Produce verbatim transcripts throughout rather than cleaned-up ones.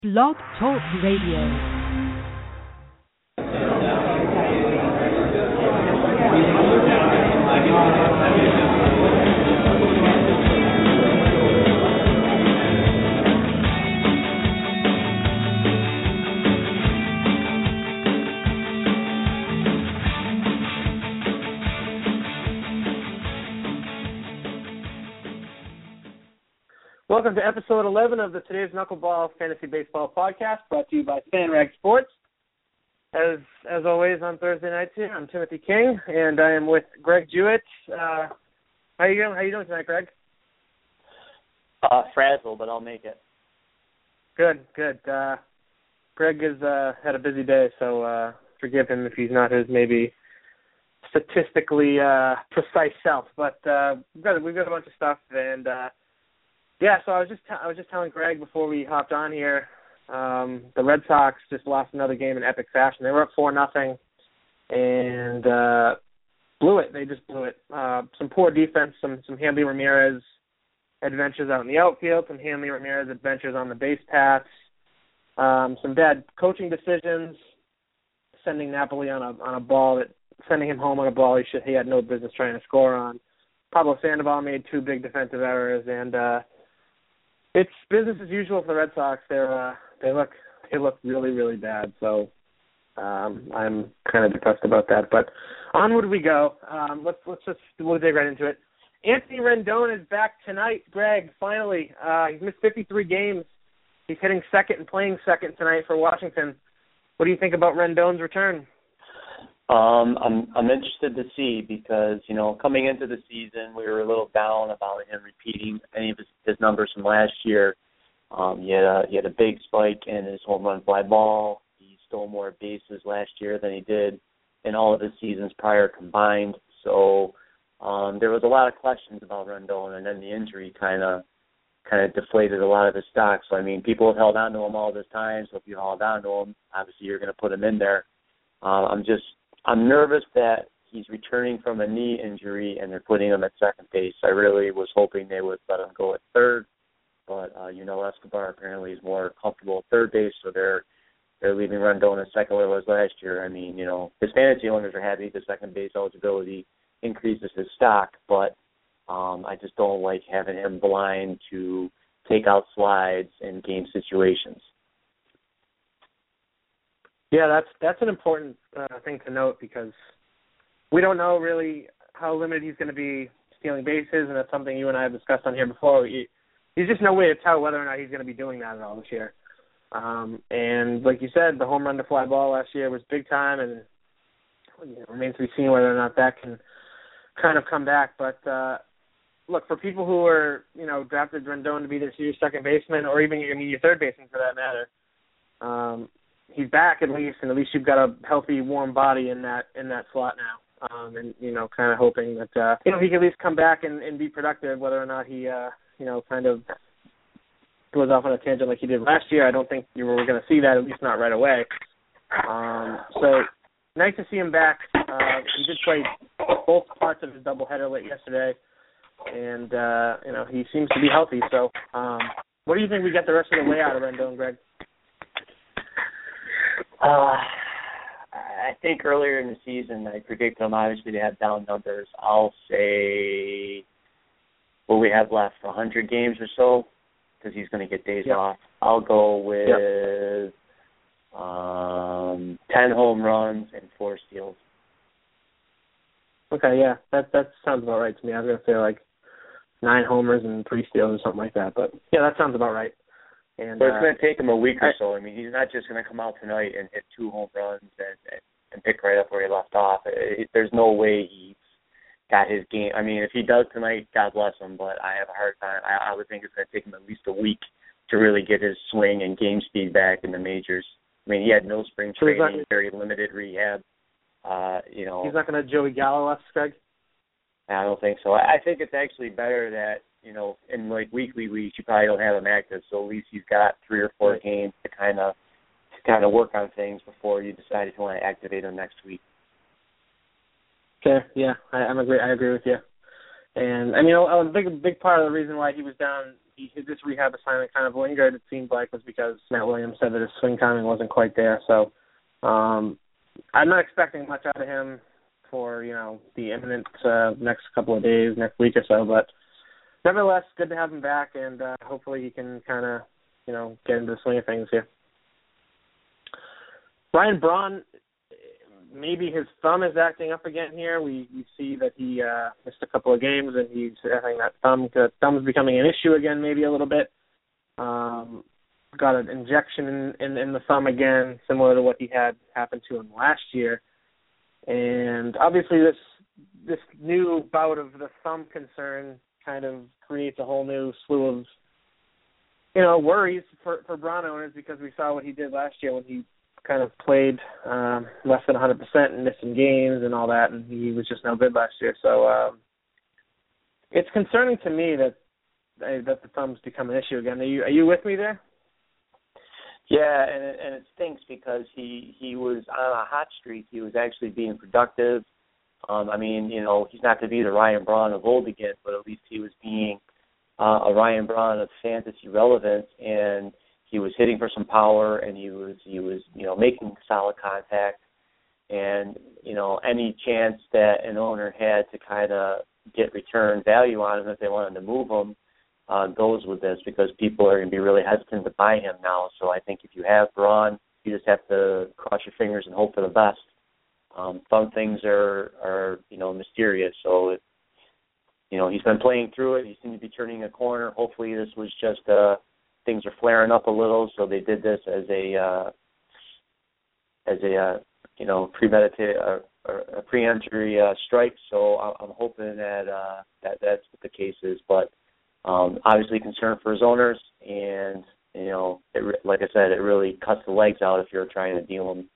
Blog Talk Radio. Welcome to episode eleven of the Today's Knuckleball Fantasy Baseball Podcast, brought to you by FanRag Sports. As as always on Thursday nights here, I'm Timothy King, and I am with Greg Jewett. Uh, how you doing? How you doing tonight, Greg? Uh, frazzled, but I'll make it. Good, good. Uh, Greg has uh, had a busy day, so uh, forgive him if he's not his maybe statistically uh, precise self. But uh, we've got we've got a bunch of stuff, and uh, Yeah, so I was just t- I was just telling Greg before we hopped on here, um, the Red Sox just lost another game in epic fashion. They were up four nothing, and uh, blew it. They just blew it. Uh, some poor defense, some some Hanley Ramirez adventures out in the outfield, some Hanley Ramirez adventures on the base paths, um, some bad coaching decisions, sending Napoli on a on a ball that sending him home on a ball he should he had no business trying to score on. Pablo Sandoval made two big defensive errors, and uh, it's business as usual for the Red Sox. They're uh, they look they look really really bad. So um, I'm kind of depressed about that. But onward we go. Um, let's let's just we'll dig right into it. Anthony Rendon is back tonight. Greg, finally, uh, he's missed fifty-three games. He's hitting second and playing second tonight for Washington. What do you think about Rendon's return? Um, I'm I'm interested to see because, you know, coming into the season, we were a little down about him repeating any of his, his numbers from last year. Um, he had a he had a big spike in his home run fly ball. He stole more bases last year than he did in all of his seasons prior combined. So um, there was a lot of questions about Rendon, and then the injury kind of kind of deflated a lot of his stock. So I mean, people have held on to him all this time. So if you held on to him, obviously you're going to put him in there. Uh, I'm just I'm nervous that he's returning from a knee injury and they're putting him at second base. I really was hoping they would let him go at third, but uh, you know, Escobar apparently is more comfortable at third base, so they're they're leaving Rendon at second where it was last year. I mean, you know, his fantasy owners are happy the second base eligibility increases his stock, but um, I just don't like having him blind to take out slides in game situations. Yeah, that's that's an important uh, thing to note because we don't know really how limited he's going to be stealing bases, and that's something you and I have discussed on here before. He, there's just no way to tell whether or not he's going to be doing that at all this year. Um, and like you said, the home run to fly ball last year was big time, and you know, it remains to be seen whether or not that can kind of come back. But uh, look, for people who are you know drafted Rendon to be this year's second baseman, or even I mean your third baseman for that matter. Um, He's back at least, and at least you've got a healthy, warm body in that in that slot now. Um, and you know, kind of hoping that uh, you know he can at least come back and, and be productive. Whether or not he uh, you know kind of goes off on a tangent like he did last year, I don't think you were going to see that, at least not right away. Um, so nice to see him back. Uh, he did play both parts of his doubleheader late yesterday, and uh, you know he seems to be healthy. So um, what do you think we get the rest of the way out of Rendon, Greg? Uh, I think earlier in the season, I predicted them obviously to have down numbers. I'll say, what we have left, one hundred games or so, because he's going to get days yep. off. I'll go with yep. um, ten home runs and four steals. Okay, yeah, that that sounds about right to me. I was going to say like nine homers and three steals or something like that, but yeah, that sounds about right. And, but it's uh, going to take him a week or I, so. I mean, he's not just going to come out tonight and hit two home runs and, and, and pick right up where he left off. It, it, there's no way he's got his game. I mean, if he does tonight, God bless him, but I have a hard time. I, I would think it's going to take him at least a week to really get his swing and game speed back in the majors. I mean, he had no spring so training, not, very limited rehab. Uh, you know, he's not going to Joey Gallo us, Greg? I don't think so. I think it's actually better that, you know, in like weekly weeks, you probably don't have him active, so at least he's got three or four games to kind of to kind of work on things before you decide if you want to activate him next week. Okay, yeah, I, I'm agree. I agree with you. And I mean, a, a big big part of the reason why he was down he, this rehab assignment kind of lingered, it seemed like, was because Matt Williams said that his swing timing wasn't quite there. So um, I'm not expecting much out of him for, you know, the imminent uh, next couple of days, next week or so. But nevertheless, good to have him back, and uh, hopefully he can kind of, you know, get into the swing of things here. Ryan Braun, maybe his thumb is acting up again here. We, we see that he uh, missed a couple of games, and he's having that thumb. The thumb's becoming an issue again, maybe a little bit. Um, got an injection in, in, in the thumb again, similar to what he had happened to him last year. And obviously this this new bout of the thumb concern kind of creates a whole new slew of, you know, worries for, for Braun owners, because we saw what he did last year when he kind of played um, less than one hundred percent and missed some games and all that, and he was just no good last year. So um, it's concerning to me that uh, that the thumb's become an issue again. Are you, are you with me there? Yeah, and it, and it stinks because he, he was on a hot streak. He was actually being productive. Um, I mean, you know, he's not going to be the Ryan Braun of old again, but at least he was being uh, a Ryan Braun of fantasy relevance, and he was hitting for some power, and he was he was you know making solid contact, and you know any chance that an owner had to kind of get return value on him if they wanted to move him uh, goes with this, because people are going to be really hesitant to buy him now. So I think if you have Braun, you just have to cross your fingers and hope for the best. Um, some things are are you know mysterious, so it, you know he's been playing through it. He seemed to be turning a corner. Hopefully this was just uh things are flaring up a little, so they did this as a uh, as a uh, you know premeditated uh, or a pre-injury uh, strike. So I'm hoping that uh, that that's what the case is. But um, obviously concerned for his owners, and you know, it, like I said, it really cuts the legs out if you're trying to deal him.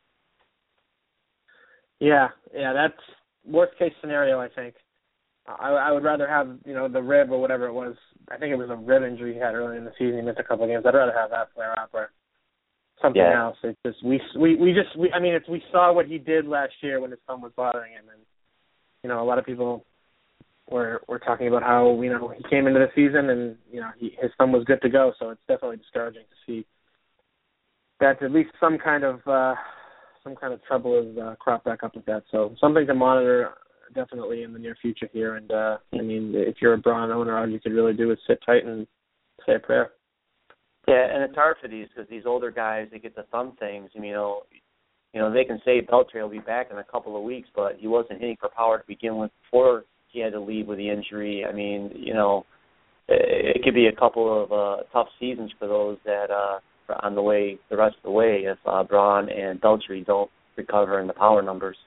Yeah, yeah, that's worst case scenario, I think. I, I would rather have, you know, the rib or whatever it was. I think it was a rib injury he had early in the season. He missed a couple of games. I'd rather have that flare up or something yeah. else. It's just we we we just we, I mean, it's we saw what he did last year when his thumb was bothering him, and you know, a lot of people were were talking about how, you know, he came into the season and you know he, his thumb was good to go. So it's definitely discouraging to see that at least some kind of uh, some kind of trouble has uh, cropped back up with that. So something to monitor definitely in the near future here. And, uh, I mean, if you're a Braun owner, all you could really do is sit tight and say a prayer. Yeah, and it's hard for these because these older guys, they get the thumb things. I mean, you know, you know, they can say Beltre will be back in a couple of weeks, but he wasn't hitting for power to begin with before he had to leave with the injury. I mean, you know, it, it could be a couple of uh, tough seasons for those that uh, are on the way, the rest of the way, if uh, Braun and Beltre don't recover in the power numbers.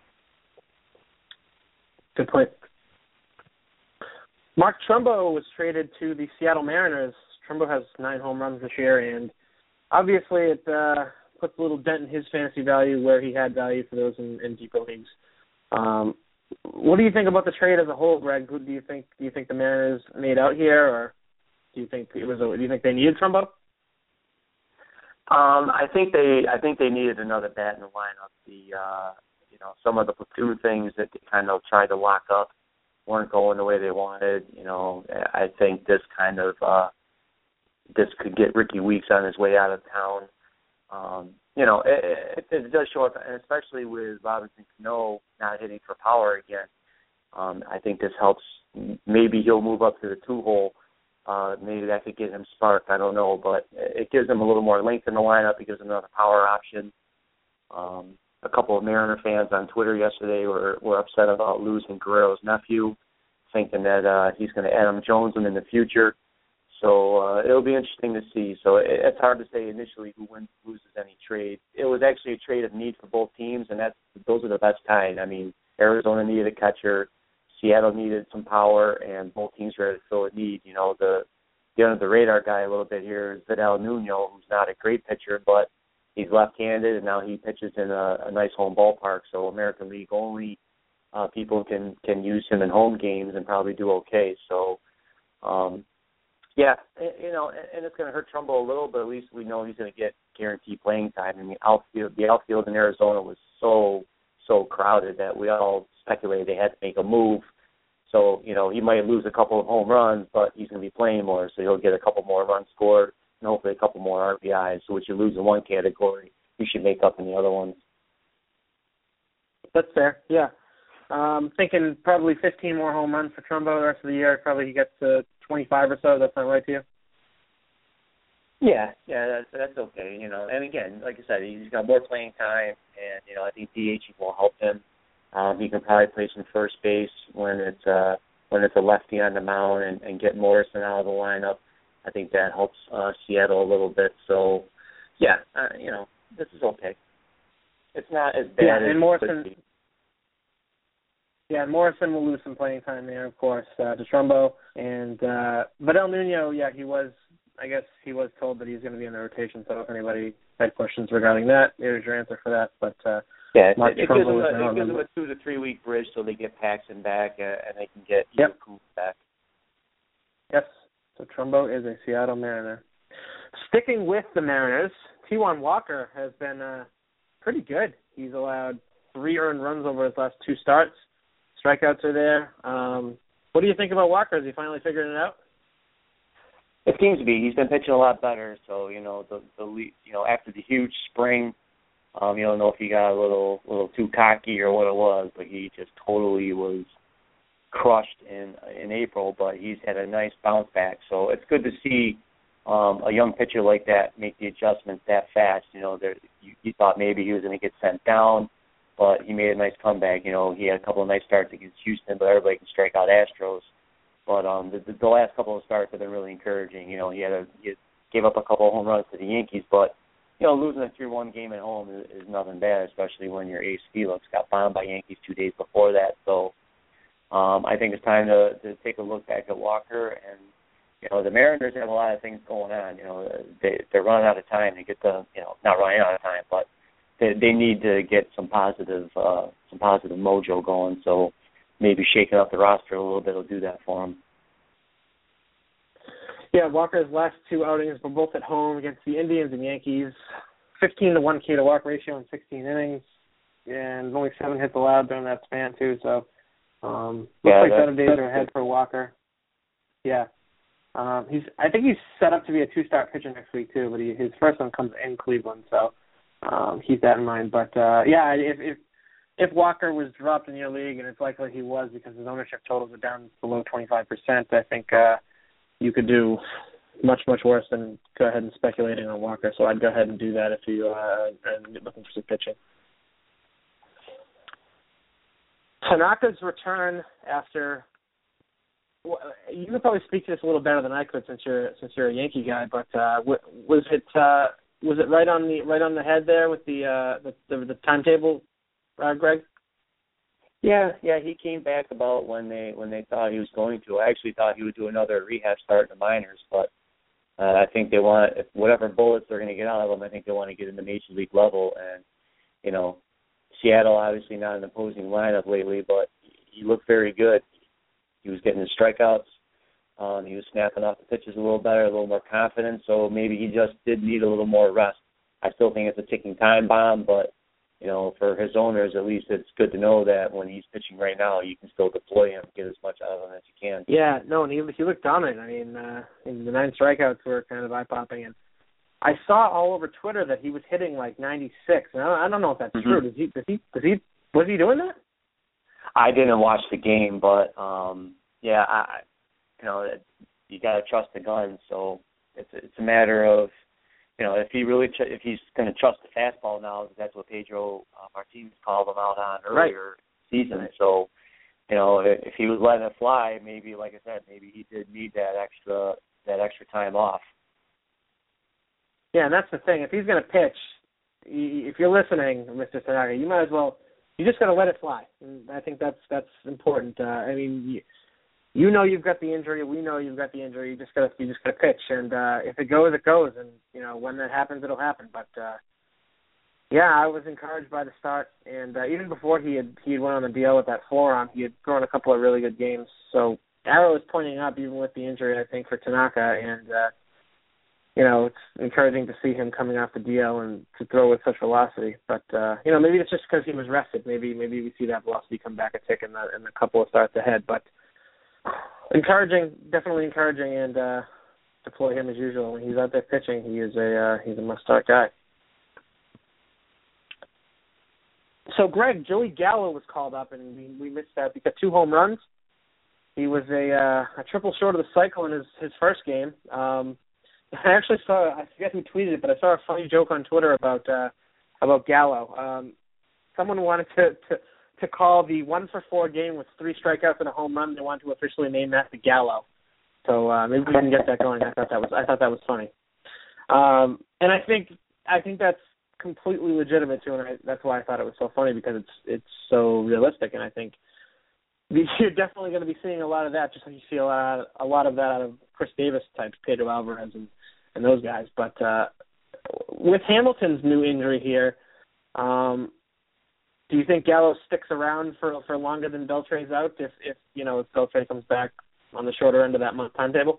Good point. Mark Trumbo was traded to the Seattle Mariners. Trumbo has nine home runs this year, and obviously it uh, puts a little dent in his fantasy value where he had value for those in, in deeper leagues. Um, what do you think about the trade as a whole, Greg? Who do you think do you think the Mariners made out here, or do you think it was? A, do you think they needed Trumbo? Um, I think they I think they needed another bat in the lineup. The uh, you know some of the platoon things that they kind of tried to lock up weren't going the way they wanted. You know, I think this kind of uh, this could get Ricky Weeks on his way out of town. Um, you know, it, it, it does show up, and especially with Robinson Cano not hitting for power again. Um, I think this helps. Maybe he'll move up to the two hole. Uh, maybe that could get him sparked. I don't know, but it gives him a little more length in the lineup. It gives him another power option. Um, a couple of Mariner fans on Twitter yesterday were, were upset about losing Guerrero's nephew, thinking that uh, he's going to Adam Jones him in the future. So uh, it'll be interesting to see. So it, it's hard to say initially who wins, loses any trade. It was actually a trade of need for both teams, and that's those are the best kind. I mean, Arizona needed a catcher, Seattle needed some power, and both teams were ready to fill a need. You know, the the under the radar guy a little bit here is Vidal Nuno, who's not a great pitcher, but he's left-handed, and now he pitches in a, a nice home ballpark. So American League only uh, people can can use him in home games and probably do okay. So. Um, Yeah, you know, and it's going to hurt Trumbo a little, but at least we know he's going to get guaranteed playing time. I mean, outfield, the outfield in Arizona was so, so crowded that we all speculated they had to make a move. So, you know, he might lose a couple of home runs, but he's going to be playing more, so he'll get a couple more runs scored and hopefully a couple more R B Is. So what you lose in one category, you should make up in the other ones. That's fair, yeah. Um, thinking probably fifteen more home runs for Trumbo the rest of the year. Probably he gets to twenty-five or so. That's not right to you? Yeah, yeah, that's, that's okay. You know, and again, like I said, he's got more playing time, and you know, I think D H will help him. Um, he can probably play some first base when it's uh, when it's a lefty on the mound, and, and get Morrison out of the lineup. I think that helps uh, Seattle a little bit. So, yeah, uh, you know, this is okay. It's not as bad yeah, as and it Morrison. could be. Yeah, Morrison will lose some playing time there, of course, uh, to Trumbo. And, uh, but El Nino, yeah, he was, I guess he was told that he's going to be in the rotation, so if anybody had questions regarding that, here's your answer for that. But, uh, yeah, Mark it, it, gives them a, it gives them a two to three week bridge so they get Paxton back uh, and they can get yep. Coop back. Yes, so Trumbo is a Seattle Mariner. Sticking with the Mariners, Taijuan Walker has been uh, pretty good. He's allowed three earned runs over his last two starts. Strikeouts are there. Um, what do you think about Walker? Has he finally figured it out? It seems to be. He's been pitching a lot better. So you know, the the you know after the huge spring, um, you don't know if he got a little little too cocky or what it was, but he just totally was crushed in in April. But he's had a nice bounce back. So it's good to see um, a young pitcher like that make the adjustments that fast. You know, there you, you thought maybe he was going to get sent down. But he made a nice comeback. You know, he had a couple of nice starts against Houston, but everybody can strike out Astros. But um, the, the last couple of starts have been really encouraging. You know, he had a he gave up a couple of home runs to the Yankees, but you know, losing a three one game at home is, is nothing bad, especially when your ace Felix got bombed by Yankees two days before that. So um, I think it's time to, to take a look back at Walker. And you know, the Mariners have a lot of things going on. You know, they they're running out of time to get the you know not running out of time, but They, they need to get some positive, uh, some positive mojo going. So maybe shaking up the roster a little bit will do that for them. Yeah, Walker's last two outings were both at home against the Indians and Yankees. fifteen to one K to walk ratio in sixteen innings, and only seven hits allowed during that span too. So um, looks yeah, like better days are ahead for Walker. Yeah, um, he's. I think he's set up to be a two-start pitcher next week too. But he, his first one comes in Cleveland, so. Um, keep that in mind. But, uh, yeah, if, if if Walker was dropped in your league, and it's likely he was because his ownership totals are down below twenty-five percent, I think uh, you could do much, much worse than go ahead and speculating on Walker. So I'd go ahead and do that if you uh, are looking for some pitching. Tanaka's return after well, – you could probably speak to this a little better than I could since you're since you're a Yankee guy, but uh, was it uh, – Was it right on the right on the head there with the uh, the, the, the timetable, uh, Greg? Yeah, yeah, he came back about when they when they thought he was going to. I actually thought he would do another rehab start in the minors, but uh, I think they want whatever bullets they're going to get out of him. I think they want to get in the major league level, and you know, Seattle obviously not an opposing lineup lately, but he looked very good. He was getting his strikeouts. Um, he was snapping off the pitches a little better, a little more confident, so maybe he just did need a little more rest. I still think it's a ticking time bomb, but, you know, for his owners, at least it's good to know that when he's pitching right now, you can still deploy him, get as much out of him as you can. Yeah, no, and he, he looked dominant. I mean, uh, and the nine strikeouts were kind of eye-popping. And I saw all over Twitter that he was hitting like ninety-six, and I don't, I don't know if that's mm-hmm. true. Does he, does he, does he, was he doing that? I didn't watch the game, but, um, yeah, I You know, you got to trust the gun. So it's it's a matter of, you know, if he really ch- if he's going to trust the fastball now, because that's what Pedro uh, Martinez called him out on earlier right. season. So, you know, if, if he was letting it fly, maybe like I said, maybe he did need that extra that extra time off. Yeah, and that's the thing. If he's going to pitch, if you're listening, Mister Tanaka, you might as well. You just got to let it fly. And I think that's that's important. Uh, I mean. You, You know you've got the injury. We know you've got the injury. You just got to you just got to pitch, and uh, if it goes, it goes. And you know when that happens, it'll happen. But uh, yeah, I was encouraged by the start, and uh, even before he had he had went on the D L with that forearm, he had thrown a couple of really good games. So arrow is pointing up even with the injury, I think, for Tanaka, and uh, you know it's encouraging to see him coming off the D L and to throw with such velocity. But uh, you know maybe it's just because he was rested. Maybe maybe we see that velocity come back a tick in the in the couple of starts ahead, but. Encouraging, definitely encouraging, and uh, deploy him as usual. When he's out there pitching, he is a uh, he's a must-start guy. So, Greg, Joey Gallo was called up, and we, we missed that. He got two home runs. He was a uh, a triple short of the cycle in his, his first game. Um, I actually saw, I forget who tweeted it, but I saw a funny joke on Twitter about uh, about Gallo. Um, someone wanted to, to to call the one for four game with three strikeouts and a home run. They wanted to officially name that the Gallo. So uh, maybe we can get that going. I thought that was I thought that was funny. Um, and I think I think that's completely legitimate too, and I, that's why I thought it was so funny, because it's it's so realistic, and I think you're definitely going to be seeing a lot of that, just like you see a lot a lot of that out of Chris Davis types, Pedro Alvarez, and, and those guys. But uh, with Hamilton's new injury here, um, do you think Gallo sticks around for for longer than Beltre's out? If if you know if Beltre comes back on the shorter end of that month timetable?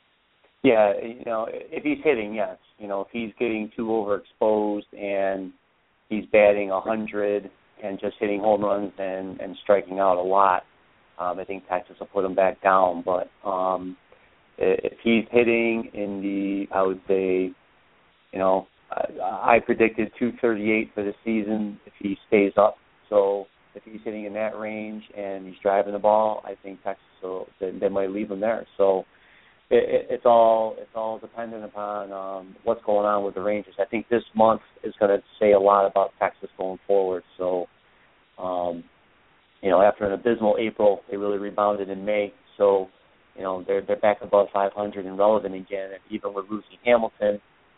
Yeah, you know, if he's hitting, yes. You know, if he's getting too overexposed and he's batting a hundred and just hitting home runs and, and striking out a lot, um, I think Texas will put him back down. But um, if he's hitting in the, I would say, you know, I, I predicted two thirty-eight for the season if he stays up. So if he's hitting in that range and he's driving the ball, I think Texas will, they, they might leave him there. So it, it's all it's all dependent upon um, what's going on with the Rangers. I think this month is going to say a lot about Texas going forward. So, um, you know, after an abysmal April, they really rebounded in May. So, you know, they're they're back above five hundred and relevant again. And even with losing Hamilton,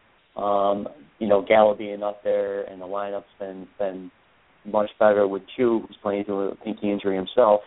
um, you know, Gallo being up there, and the lineup's been been much better with Chu, who's playing through a pinky injury himself.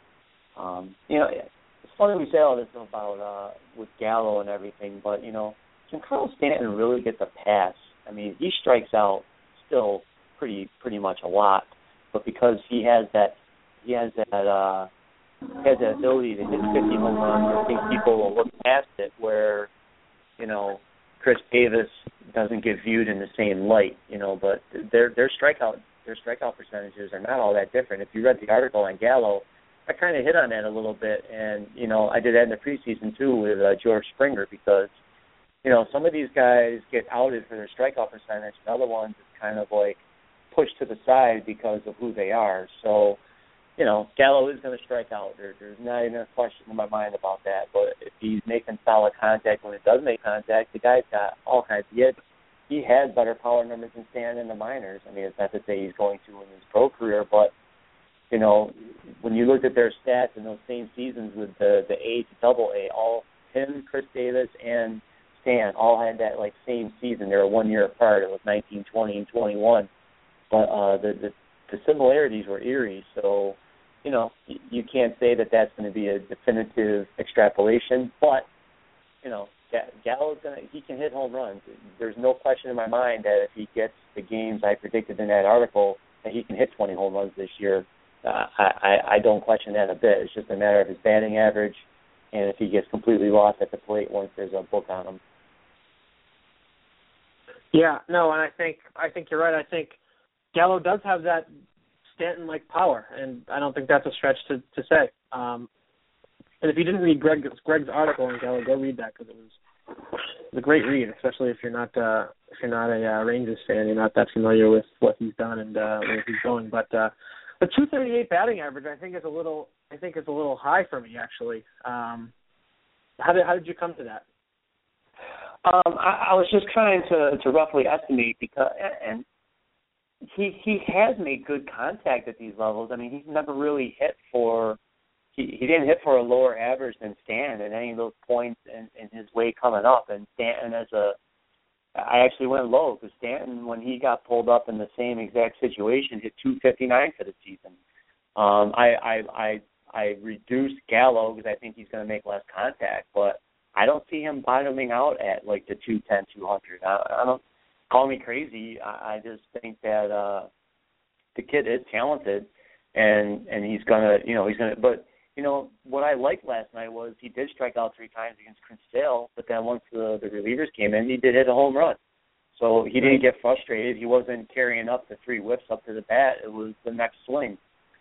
Um, you know, it's funny we say all this about uh, with Gallo and everything, but, you know, can Carl Stanton really get the pass? I mean, he strikes out still pretty pretty much a lot, but because he has that he has that uh, has that ability to hit fifty home runs, I think people will look past it, where, you know, Chris Davis doesn't get viewed in the same light, you know, but their their strikeout their strikeout percentages are not all that different. If you read the article on Gallo, I kind of hit on that a little bit, and, you know, I did that in the preseason too with uh, George Springer, because, you know, some of these guys get outed for their strikeout percentage, and other ones is kind of like pushed to the side because of who they are. So, you know, Gallo is going to strike out. There, there's not even a question in my mind about that. But if he's making solid contact when it does make contact, the guy's got all kinds. He had, he has better power numbers than Stan in the minors. I mean, it's not to say he's going to in his pro career, but, you know, when you look at their stats in those same seasons with the the A to double A, all him, Chris Davis, and Stan all had that like same season. They were one year apart. It was nineteen, twenty, and twenty-one. But uh, the, the the similarities were eerie. So, you know, you, you can't say that that's going to be a definitive extrapolation. But, you know, Gallo's gonna he can hit home runs. There's no question in my mind that if he gets the games I predicted in that article, that he can hit twenty home runs this year. Uh, I, I don't question that a bit. It's just a matter of his batting average, and if he gets completely lost at the plate once there's a book on him. Yeah, no, and I think I think you're right. I think Gallo does have that Stanton-like power, and I don't think that's a stretch to, to say. Um, and if you didn't read Greg, Greg's article on Gallo, go read that, because it was, it was a great read, especially if you're not uh, if you're not a uh, Rangers fan, you're not that familiar with what he's done and uh, where he's going. But uh, the two thirty-eight batting average, I think, is a little I think is a little high for me, actually. Um, how did how did you come to that? Um, I, I was just trying to, to roughly estimate, because and he he has made good contact at these levels. I mean, he's never really hit for he, he didn't hit for a lower average than Stan at any of those points in, in his way coming up. And Stanton as a I actually went low, because Stanton, when he got pulled up in the same exact situation, hit two fifty-nine for the season. Um, I, I I I reduced Gallo because I think he's going to make less contact, but I don't see him bottoming out at like the two ten, two hundred. I, I don't call me crazy. I, I just think that uh, the kid is talented, and and he's gonna, you know, he's gonna. But you know what I liked last night was he did strike out three times against Chris Sale, but then once the the relievers came in, he did hit a home run. So he didn't get frustrated. He wasn't carrying up the three whiffs up to the bat. It was the next swing.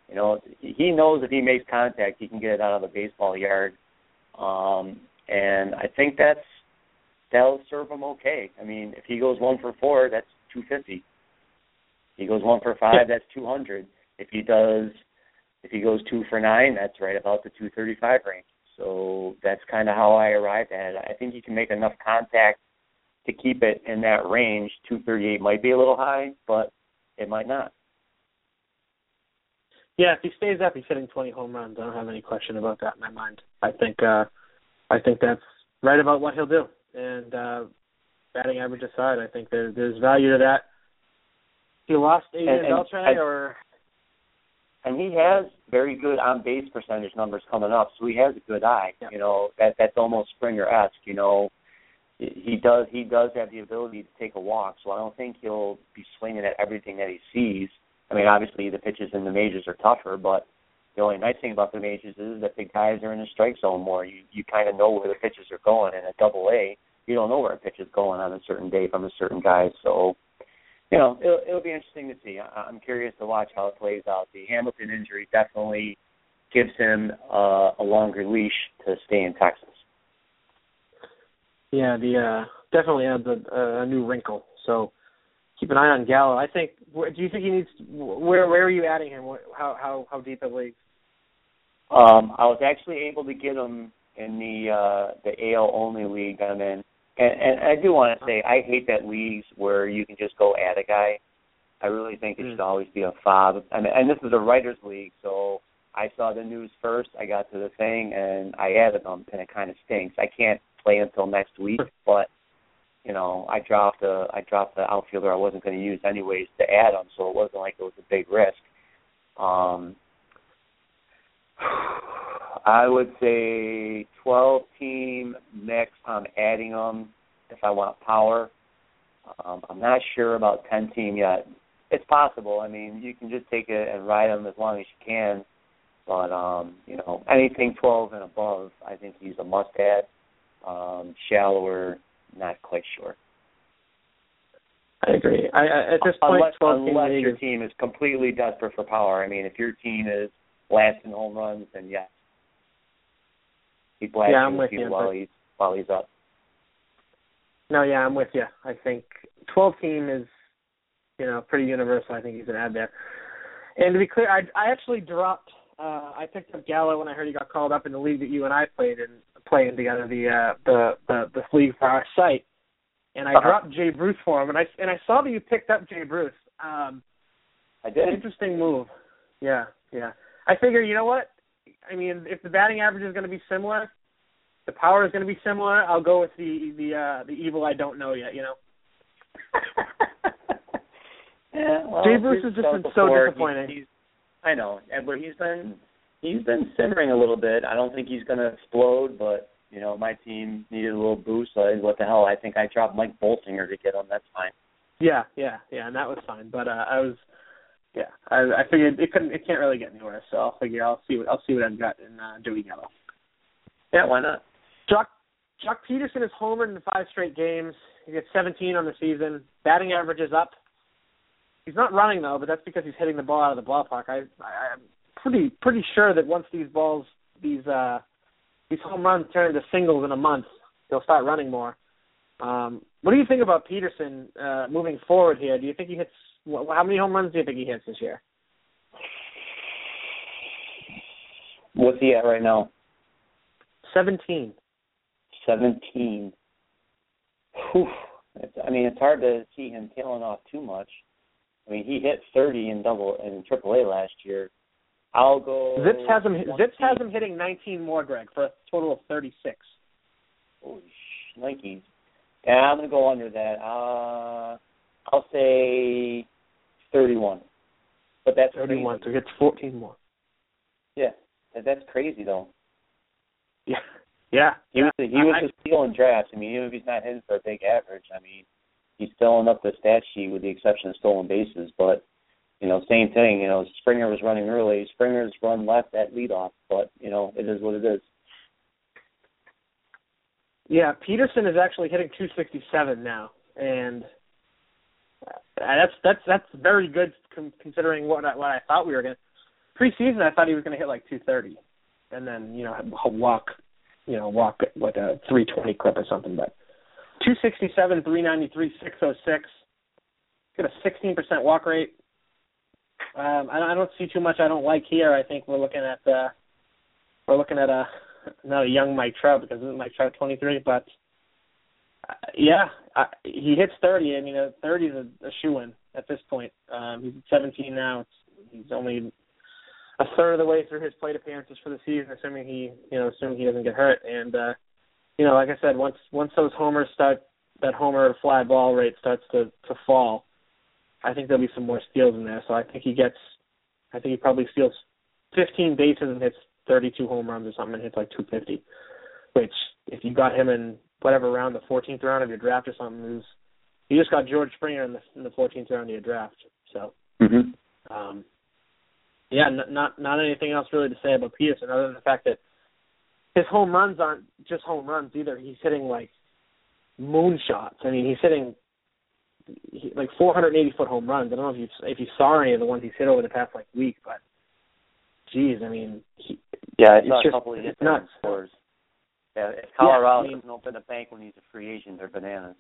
You know, he knows if he makes contact, he can get it out of the baseball yard. Um, and I think that's that'll serve him okay. I mean, if he goes one for four, that's two fifty. If he goes one for five, that's two hundred. If he does, if he goes two for nine, that's right about the two thirty-five range. So that's kind of how I arrived at it. I think he can make enough contact to keep it in that range. two thirty-eight might be a little high, but it might not. Yeah, if he stays up, he's hitting twenty home runs. I don't have any question about that in my mind. I think uh, I think that's right about what he'll do. And uh, batting average aside, I think there, there's value to that. He lost Adrian Beltre, or and he has very good on base percentage numbers coming up, so he has a good eye. Yeah. You know, that that's almost Springer-esque. You know, he does he does have the ability to take a walk, so I don't think he'll be swinging at everything that he sees. I mean, obviously the pitches in the majors are tougher, but the only nice thing about the majors is that the guys are in the strike zone more. You you kind of know where the pitches are going. And at Double A, you don't know where a pitch is going on a certain day from a certain guy. So, you know, it'll, it'll be interesting to see. I, I'm curious to watch how it plays out. The Hamilton injury definitely gives him uh, a longer leash to stay in Texas. Yeah, the uh, definitely adds a, a new wrinkle. So keep an eye on Gallo. I think. Do you think he needs? Where Where are you adding him? How how how deep at league? Um, I was actually able to get him in the uh, the A L only league I'm in, and, and I do want to say I hate that leagues where you can just go add a guy. I really think it mm. should always be a fob. I mean, and this is a writers league, so I saw the news first. I got to the thing and I added them, and it kind of stinks. I can't play until next week, but. You know, I dropped a I dropped the outfielder I wasn't going to use anyways to add him, so it wasn't like it was a big risk. Um, I would say twelve team mix. I'm adding them if I want power. Um, I'm not sure about ten team yet. It's possible. I mean, you can just take it and ride him as long as you can. But um, you know, anything twelve and above, I think he's a must add. Um, shallower. Not quite sure. I agree. I, I, at this point, unless, twelve unless team your league. team is completely desperate for power. I mean, if your team is blasting home runs, then yes, he blasts yeah, I'm with you you, while but... he's while he's up. No, yeah, I'm with you. I think twelve team is, you know, pretty universal. I think he's an add there. And to be clear, I I actually dropped. Uh, I picked up Gallo when I heard he got called up in the league that you and I played in, playing together, the uh, the the the league for our site, and I uh-huh. dropped Jay Bruce for him, and I and I saw that you picked up Jay Bruce. Um, I did. Interesting move. Yeah, yeah. I figure, you know what? I mean, if the batting average is going to be similar, the power is going to be similar. I'll go with the the uh, the evil I don't know yet. You know. yeah. Well, Jay Bruce has just been so disappointing. He, he's, I know, but he's been he's been simmering a little bit. I don't think he's going to explode, but you know, my team needed a little boost. So what the hell? I think I dropped Mike Bolsinger to get him. That's fine. Yeah, yeah, yeah, and that was fine. But uh, I was, yeah, I, I figured it couldn't, it can't really get anywhere. So I'll figure I'll see what I'll see what I've got in uh, Joey Gallo. Yeah, why not? Jock Jock Peterson has homered in five straight games. He gets seventeen on the season. Batting average is up. He's not running though, but that's because he's hitting the ball out of the ballpark. I, I I'm pretty pretty sure that once these balls these uh these home runs turn into singles in a month, he'll start running more. Um, what do you think about Peterson uh, moving forward here? Do you think he hits? Wh- how many home runs do you think he hits this year? What's he at right now? Seventeen. Seventeen. Whew. It's, I mean, it's hard to see him tailing off too much. I mean, he hit thirty in double in triple A last year. I'll go. Zips has him. Zips has him hitting nineteen more, Greg, for a total of thirty-six. Holy shnikes! Yeah, I'm gonna go under that. Uh, I'll say thirty-one. But that's thirty-one. crazy. So he gets fourteen more. Yeah, that's crazy though. Yeah, yeah. He was he was I, a steal in drafts. I mean, even if he's not hitting for a big average, I mean. He's filling up the stat sheet with the exception of stolen bases, but, you know, same thing. You know, Springer was running early. Springer's run left at leadoff, but, you know, it is what it is. Yeah, Peterson is actually hitting two sixty-seven now, and that's that's that's very good considering what I, what I thought we were going to. preseason I thought he was going to hit like two thirty, and then you know walk, you know walk like a three twenty clip or something. But two sixty-seven, three ninety-three, six oh six, got a sixteen percent walk rate. Um, I, I don't see too much I don't like here. I think we're looking at uh, we're looking at a not a young Mike Trout because isn't Mike Trout twenty-three, but uh, yeah, I, he hits thirty. I mean, uh, thirty is a, a shoo-in at this point. Um, he's at seventeen now. It's, he's only a third of the way through his plate appearances for the season, assuming he, you know, assuming he doesn't get hurt. And uh, you know, like I said, once once those homers start, that homer to fly ball rate starts to, to fall, I think there'll be some more steals in there. So I think he gets, I think he probably steals fifteen bases and hits thirty-two home runs or something and hits like two fifty. Which, if you got him in whatever round, the fourteenth round of your draft or something, is you just got George Springer in the in the fourteenth round of your draft. So. Mm-hmm. Um, Yeah, n- not not anything else really to say about Peterson other than the fact that his home runs aren't just home runs either. He's hitting like moonshots. I mean, he's hitting he, like four hundred eighty foot home runs. I don't know if you if you saw any of the ones he's hit over the past like week, but geez, I mean, he, yeah, I saw it's a just, couple of hit nuts. scores. Yeah, if Colorado yeah, I mean, doesn't open a bank when he's a free agent, they're bananas.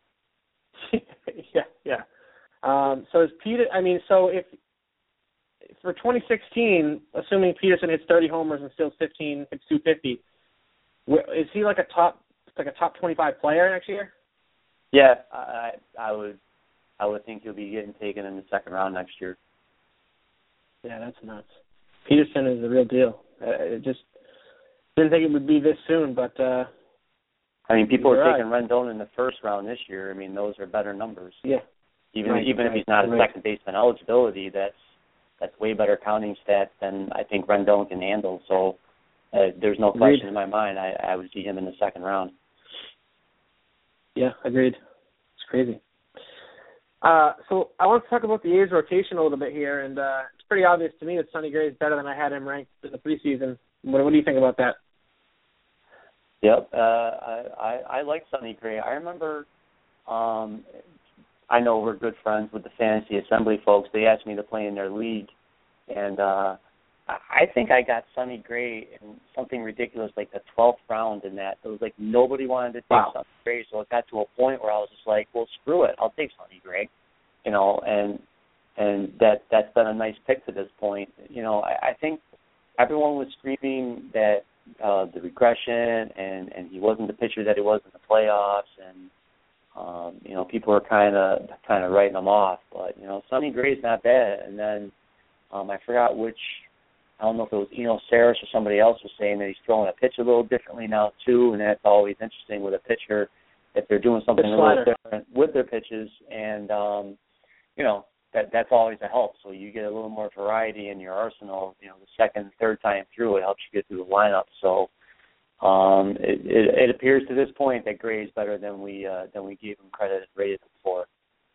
yeah, yeah. Um, so is Peter? I mean, so if for twenty sixteen, assuming Peterson hits thirty homers and steals fifteen, hits two fifty, is he like a top, like a top twenty-five player next year? Yeah, I, I would, I would think he'll be getting taken in the second round next year. Yeah, that's nuts. Peterson is the real deal. Uh, it just didn't think it would be this soon, but uh, I mean, people are right. taking Rendon in the first round this year. I mean, those are better numbers. Yeah. Even right, even right, if he's not right. a second baseman eligibility, that's that's way better counting stats than I think Rendon can handle. So uh, there's no question agreed. in my mind. I, I would see him in the second round. Yeah, agreed. It's crazy. Uh, so I want to talk about the A's rotation a little bit here, and uh, it's pretty obvious to me that Sonny Gray is better than I had him ranked in the preseason. What, what do you think about that? Yep, uh, I, I I like Sonny Gray. I remember. Um, I know we're good friends with the Fantasy Assembly folks. They asked me to play in their league, and uh, I think I got Sonny Gray in something ridiculous like the twelfth round in that. It was like nobody wanted to take wow. Sonny Gray, so it got to a point where I was just like, well, screw it, I'll take Sonny Gray, you know, and and that, that's been a nice pick to this point. You know, I, I think everyone was screaming that uh, the regression and, and he wasn't the pitcher that he was in the playoffs, and Um, you know, people are kind of kind of writing him off, but you know, Sonny Gray's not bad. And then um, I forgot which, I don't know if it was Eno Saris or somebody else was saying that he's throwing a pitch a little differently now too, and that's always interesting with a pitcher if they're doing something a little different with their pitches, and um, you know, that that's always a help. So you get a little more variety in your arsenal. You know, the second, third time through, it helps you get through the lineup. So. Um, it, it, it appears to this point that Gray is better than we uh, than we gave him credit and rated him for.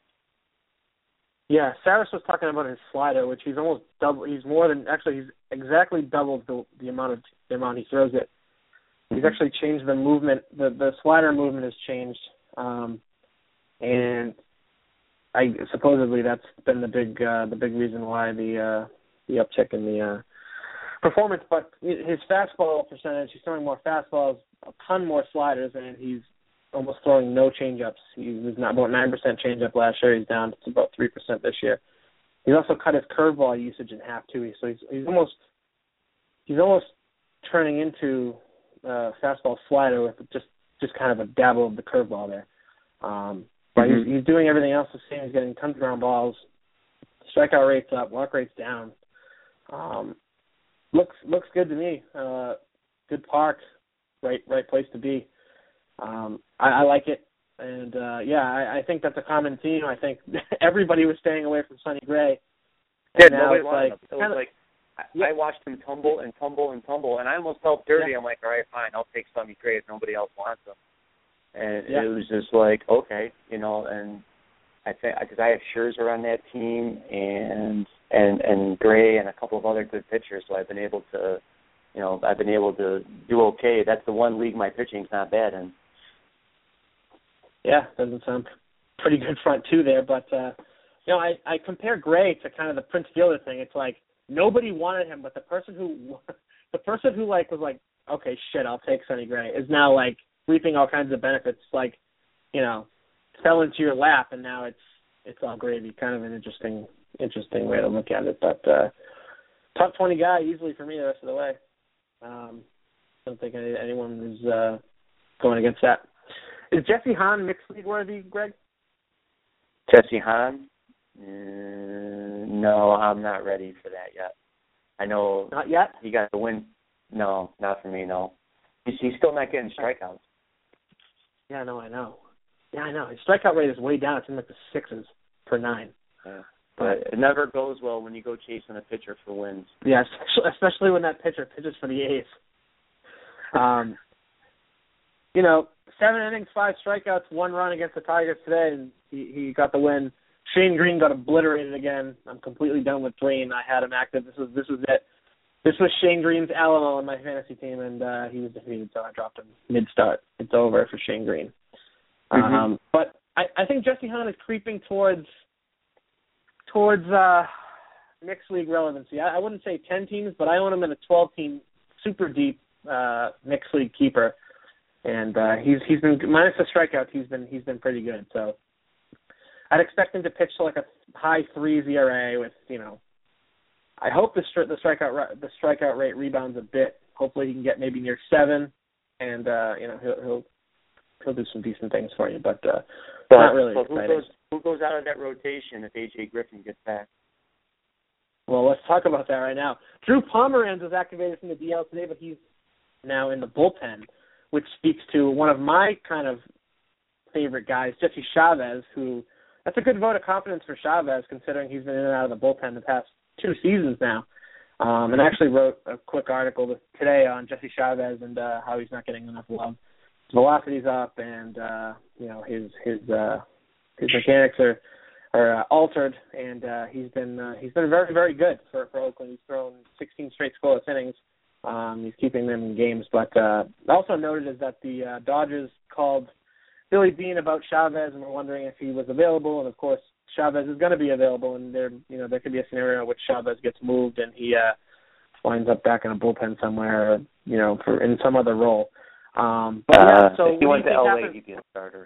Yeah, Saris was talking about his slider, which he's almost double. He's more than actually he's exactly doubled the the amount of the amount he throws it. He's actually changed the movement. The the slider movement has changed, um, and I supposedly that's been the big uh, the big reason why the uh, the uptick in the uh, performance. But his fastball percentage, he's throwing more fastballs, a ton more sliders, and he's almost throwing no changeups. He was not about nine percent changeup last year. He's down to about three percent this year. He's also cut his curveball usage in half too. So he's he's almost he's almost turning into uh, fastball slider with just, just kind of a dabble of the curveball there. Um, but mm-hmm. he's, he's doing everything else the same. He's getting tons of ground balls, strikeout rates up, walk rates down. Um, looks looks good to me. Uh, good park, right right place to be. Um, I, I like it, and uh, yeah, I, I think that's a common theme. I think everybody was staying away from Sonny Gray. Yeah, now nobody it's wanted like, him. It was kinda, like I, yeah. I watched him tumble and tumble and tumble, and I almost felt dirty. Yeah. I'm like, all right, fine, I'll take Sonny Gray if nobody else wants him. And yeah. it was just like, okay, you know, and I think because I have Scherzer on that team and and and Gray and a couple of other good pitchers, so I've been able to, you know, I've been able to do okay. That's the one league my pitching's not bad in. Yeah, doesn't sound pretty good front two there, but uh, you know, I, I compare Gray to kind of the Prince Fielder thing. It's like nobody wanted him, but the person who the person who like was like, okay, shit, I'll take Sonny Gray, is now like reaping all kinds of benefits. Like, you know, fell into your lap, and now it's it's all gravy. Kind of an interesting interesting way to look at it. But uh, top twenty guy easily for me the rest of the way. Um, I don't think any, anyone is uh, going against that. Is Jesse Hahn mixed league worthy, Greg? Jesse Hahn? Mm, no, I'm not ready for that yet. I know. Not yet? He got the win. No, not for me, no. He's, he's still not getting strikeouts. Yeah, no, I know. Yeah, I know. His strikeout rate is way down. It's in like the sixes per nine. Yeah. But it never goes well when you go chasing a pitcher for wins. Yeah, especially when that pitcher pitches for the A's. Um, you know, seven innings, five strikeouts, one run against the Tigers today, and he, he got the win. Shane Green got obliterated again. I'm completely done with Green. I had him active. This was this was it. This was Shane Green's Alamo on my fantasy team, and uh, he was defeated, so I dropped him mid-start. It's over for Shane Green. Mm-hmm. Um, but I, I think Jesse Hahn is creeping towards towards uh, mixed league relevancy. I, I wouldn't say ten teams, but I own him in a twelve-team super deep uh, mixed league keeper, and uh, he's he's been minus the strikeouts. He's been he's been pretty good. So I'd expect him to pitch to like a high threes E R A with, you know, I hope the the strikeout the strikeout rate rebounds a bit. Hopefully he can get maybe near seven, and uh, you know he'll he'll he'll do some decent things for you. But uh, but, not really but exciting. Who goes who goes out of that rotation if A J Griffin gets back? Well, let's talk about that right now. Drew Pomeranz was activated from the D L today, but he's now in the bullpen, which speaks to one of my kind of favorite guys, Jesse Chavez, who that's a good vote of confidence for Chavez, considering he's been in and out of the bullpen the past two seasons now. Um, and I actually wrote a quick article today on Jesse Chavez and uh, how he's not getting enough love. His velocity's up, and uh, you know his his uh, his mechanics are are uh, altered, and uh, he's been uh, he's been very very good for, for Oakland. He's thrown sixteen straight scoreless innings. Um, he's keeping them in games. But uh, also noted is that the uh, Dodgers called Billy Beane about Chavez and were wondering if he was available, and of course Chavez is going to be available, and there you know there could be a scenario in which Chavez gets moved and he uh, winds up back in a bullpen somewhere, or, you know, for in some other role. Um, but yeah, uh, so if he went to L A, happens? he'd be a starter.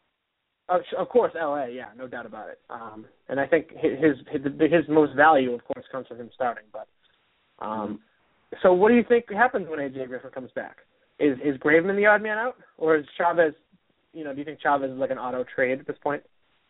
Of, of course, L A, yeah, no doubt about it. Um, and I think his, his his most value, of course, comes from him starting. But um, so, what do you think happens when A J Griffin comes back? Is is Graveman the odd man out, or is Chavez? You know, do you think Chavez is like an auto trade at this point?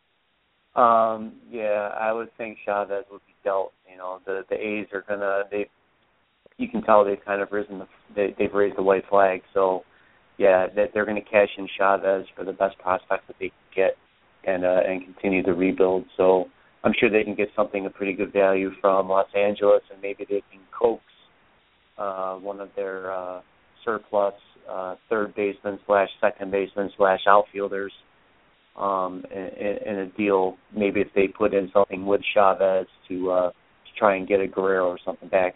Um, yeah, I would think Chavez would be dealt. You know, the the A's are gonna they. You can tell they've kind of risen the they, they've raised the white flag. So yeah, that they're going to cash in Chavez for the best prospect that they can get, and uh, and continue the rebuild. So I'm sure they can get something of pretty good value from Los Angeles, and maybe they can coax uh, one of their uh, surplus uh, third baseman slash second baseman slash outfielders um, in, in a deal. Maybe if they put in something with Chavez to uh, to try and get a Guerrero or something back.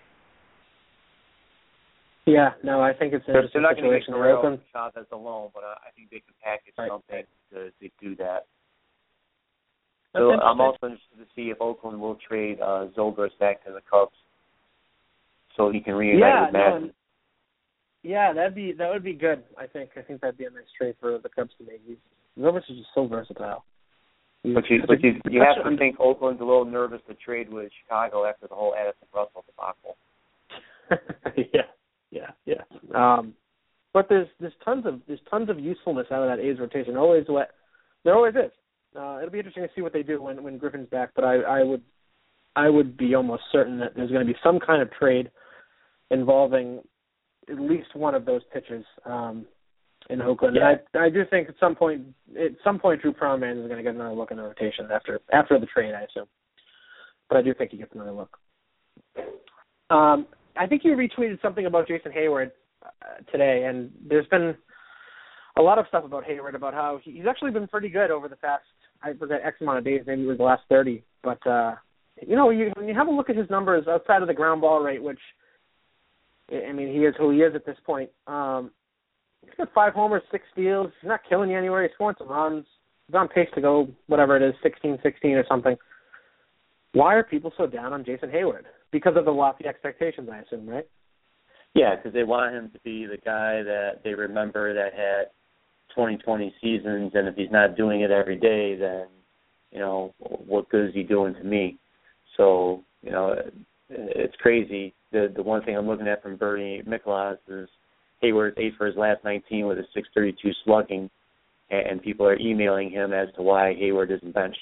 Yeah, no, I think it's an They're, interesting they're not going to get situation. Guerrero and Chavez alone, but uh, I think they can package right. something to, to do that. That's So I'm also interested to see if Oakland will trade uh, Zobrist back to the Cubs so he can reunite yeah, with Madden. No, yeah, that'd be that would be good. I think I think that'd be a nice trade for the Cubs to make. He's, Zobrist is just so versatile. He's But you, but you, you have to un- think Oakland's a little nervous to trade with Chicago after the whole Addison Russell debacle. yeah. Yeah, yeah. Um, but there's there's tons of there's tons of usefulness out of that A's rotation. Always what there always is. Uh, it'll be interesting to see what they do when, when Griffin's back. But I, I would I would be almost certain that there's going to be some kind of trade involving at least one of those pitchers um, in Oakland. Yeah. And I I do think at some point at some point Drew Pomeranz is going to get another look in the rotation after after the trade, I assume. But I do think he gets another look. Um. I think you retweeted something about Jason Hayward uh, today, and there's been a lot of stuff about Hayward, about how he, he's actually been pretty good over the past, I forget, X amount of days, maybe it was the last thirty. But, uh, you know, you, when you have a look at his numbers outside of the ground ball rate, which, I mean, he is who he is at this point. Um, he's got five homers, six steals. He's not killing you anywhere. He's scoring some runs. He's on pace to go, whatever it is, sixteen sixteen or something. Why are people so down on Jason Hayward? because of the lofty expectations, I assume, right? Yeah, because they want him to be the guy that they remember that had twenty twenty seasons, and if he's not doing it every day, then, you know, what good is he doing to me? So, you know, it's crazy. The the one thing I'm looking at from Bernie Miklasz is Hayward's eight for his last nineteen with a six thirty-two slugging, and people are emailing him as to why Hayward isn't benched.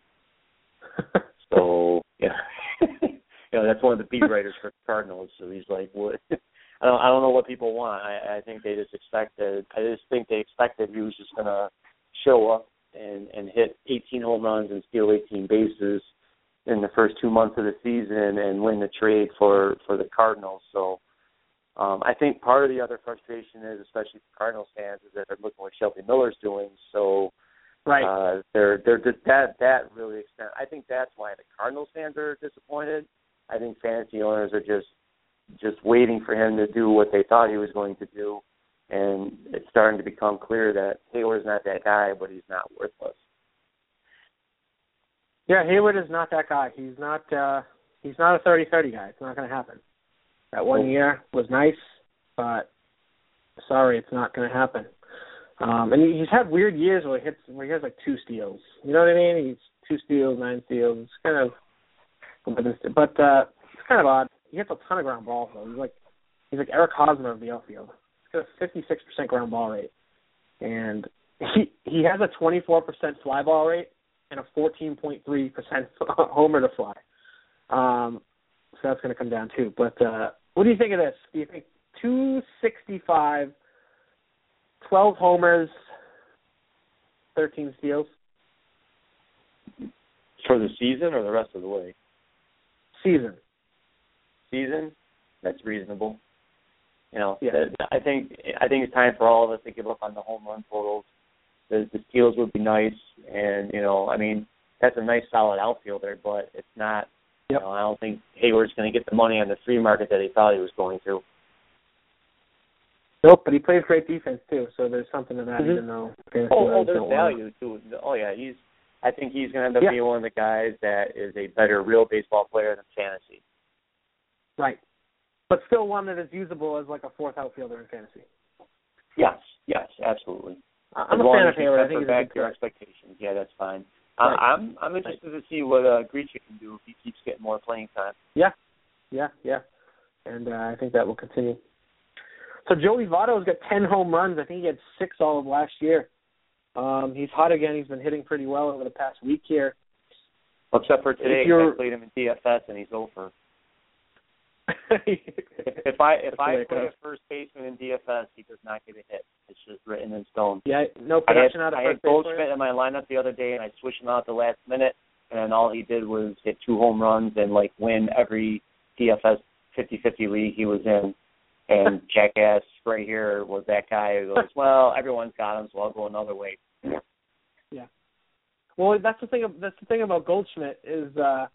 So, yeah, you know, that's one of the beat writers for the Cardinals. So he's like, what? I don't, I don't know what people want. I, I think they just expected. I just think they expected he was just going to show up and, and hit eighteen home runs and steal eighteen bases in the first two months of the season and win the trade for, for the Cardinals. So um, I think part of the other frustration is, especially for Cardinals fans, is that they're looking what Shelby Miller's doing. So right, uh, they're they're that that really extent. I think that's why the Cardinals fans are disappointed. I think fantasy owners are just just waiting for him to do what they thought he was going to do, and it's starting to become clear that Hayward's not that guy, but he's not worthless. Yeah, Hayward is not that guy. He's not. Uh, he's not a thirty thirty guy. It's not going to happen. That one year was nice, but sorry, it's not going to happen. Um, and he's had weird years where he hits, where he has like two steals. You know what I mean? He's two steals, nine steals. It's kind of, but uh, it's kind of odd. He hits a ton of ground balls though. He's like, he's like Eric Hosmer of the outfield. He's got a fifty-six percent ground ball rate, and he he has a twenty-four percent fly ball rate and a fourteen point three percent homer to fly. Um, so that's going to come down too. But uh, what do you think of this? Do you think two sixty-five, twelve homers, thirteen steals? For the season or the rest of the way? Season. Season? That's reasonable. You know, yeah. I think I think it's time for all of us to give up on the home run totals. The, the steals would be nice, and, you know, I mean, that's a nice, solid outfielder, but it's not, yep. you know, I don't think Hayward's going to get the money on the free market that he thought he was going to. Nope, but he plays great defense, too, so there's something to that, mm-hmm. even though... Oh, oh there's value, too. Oh, yeah, he's. I think he's going to end up yeah. being one of the guys that is a better real baseball player than fantasy. Right. But still one that is usable as like a fourth outfielder in fantasy. Yes, yes, absolutely. I'm as a fan of Hayward. I think he's back a good your player. expectations. Yeah, that's fine. Right. Uh, I'm I'm interested right. to see what uh, Grichuk can do if he keeps getting more playing time. Yeah, yeah, yeah. And uh, I think that will continue. So Joey Votto's got ten home runs. I think he had six all of last year. Um, he's hot again. He's been hitting pretty well over the past week here. Except for today, I played him in D F S and he's over. if, if I if I play a first baseman in D F S, he does not get a hit. It's just written in stone. Yeah, no production I had, out of I first had Goldschmidt in my lineup the other day, and I switched him out at the last minute, and then all he did was hit two home runs and like win every D F S fifty-fifty league he was in. And jackass right here was that guy who goes, well, everyone's got him, so I'll go another way. Yeah. Well, that's the thing. That's the thing about Goldschmidt is. Uh,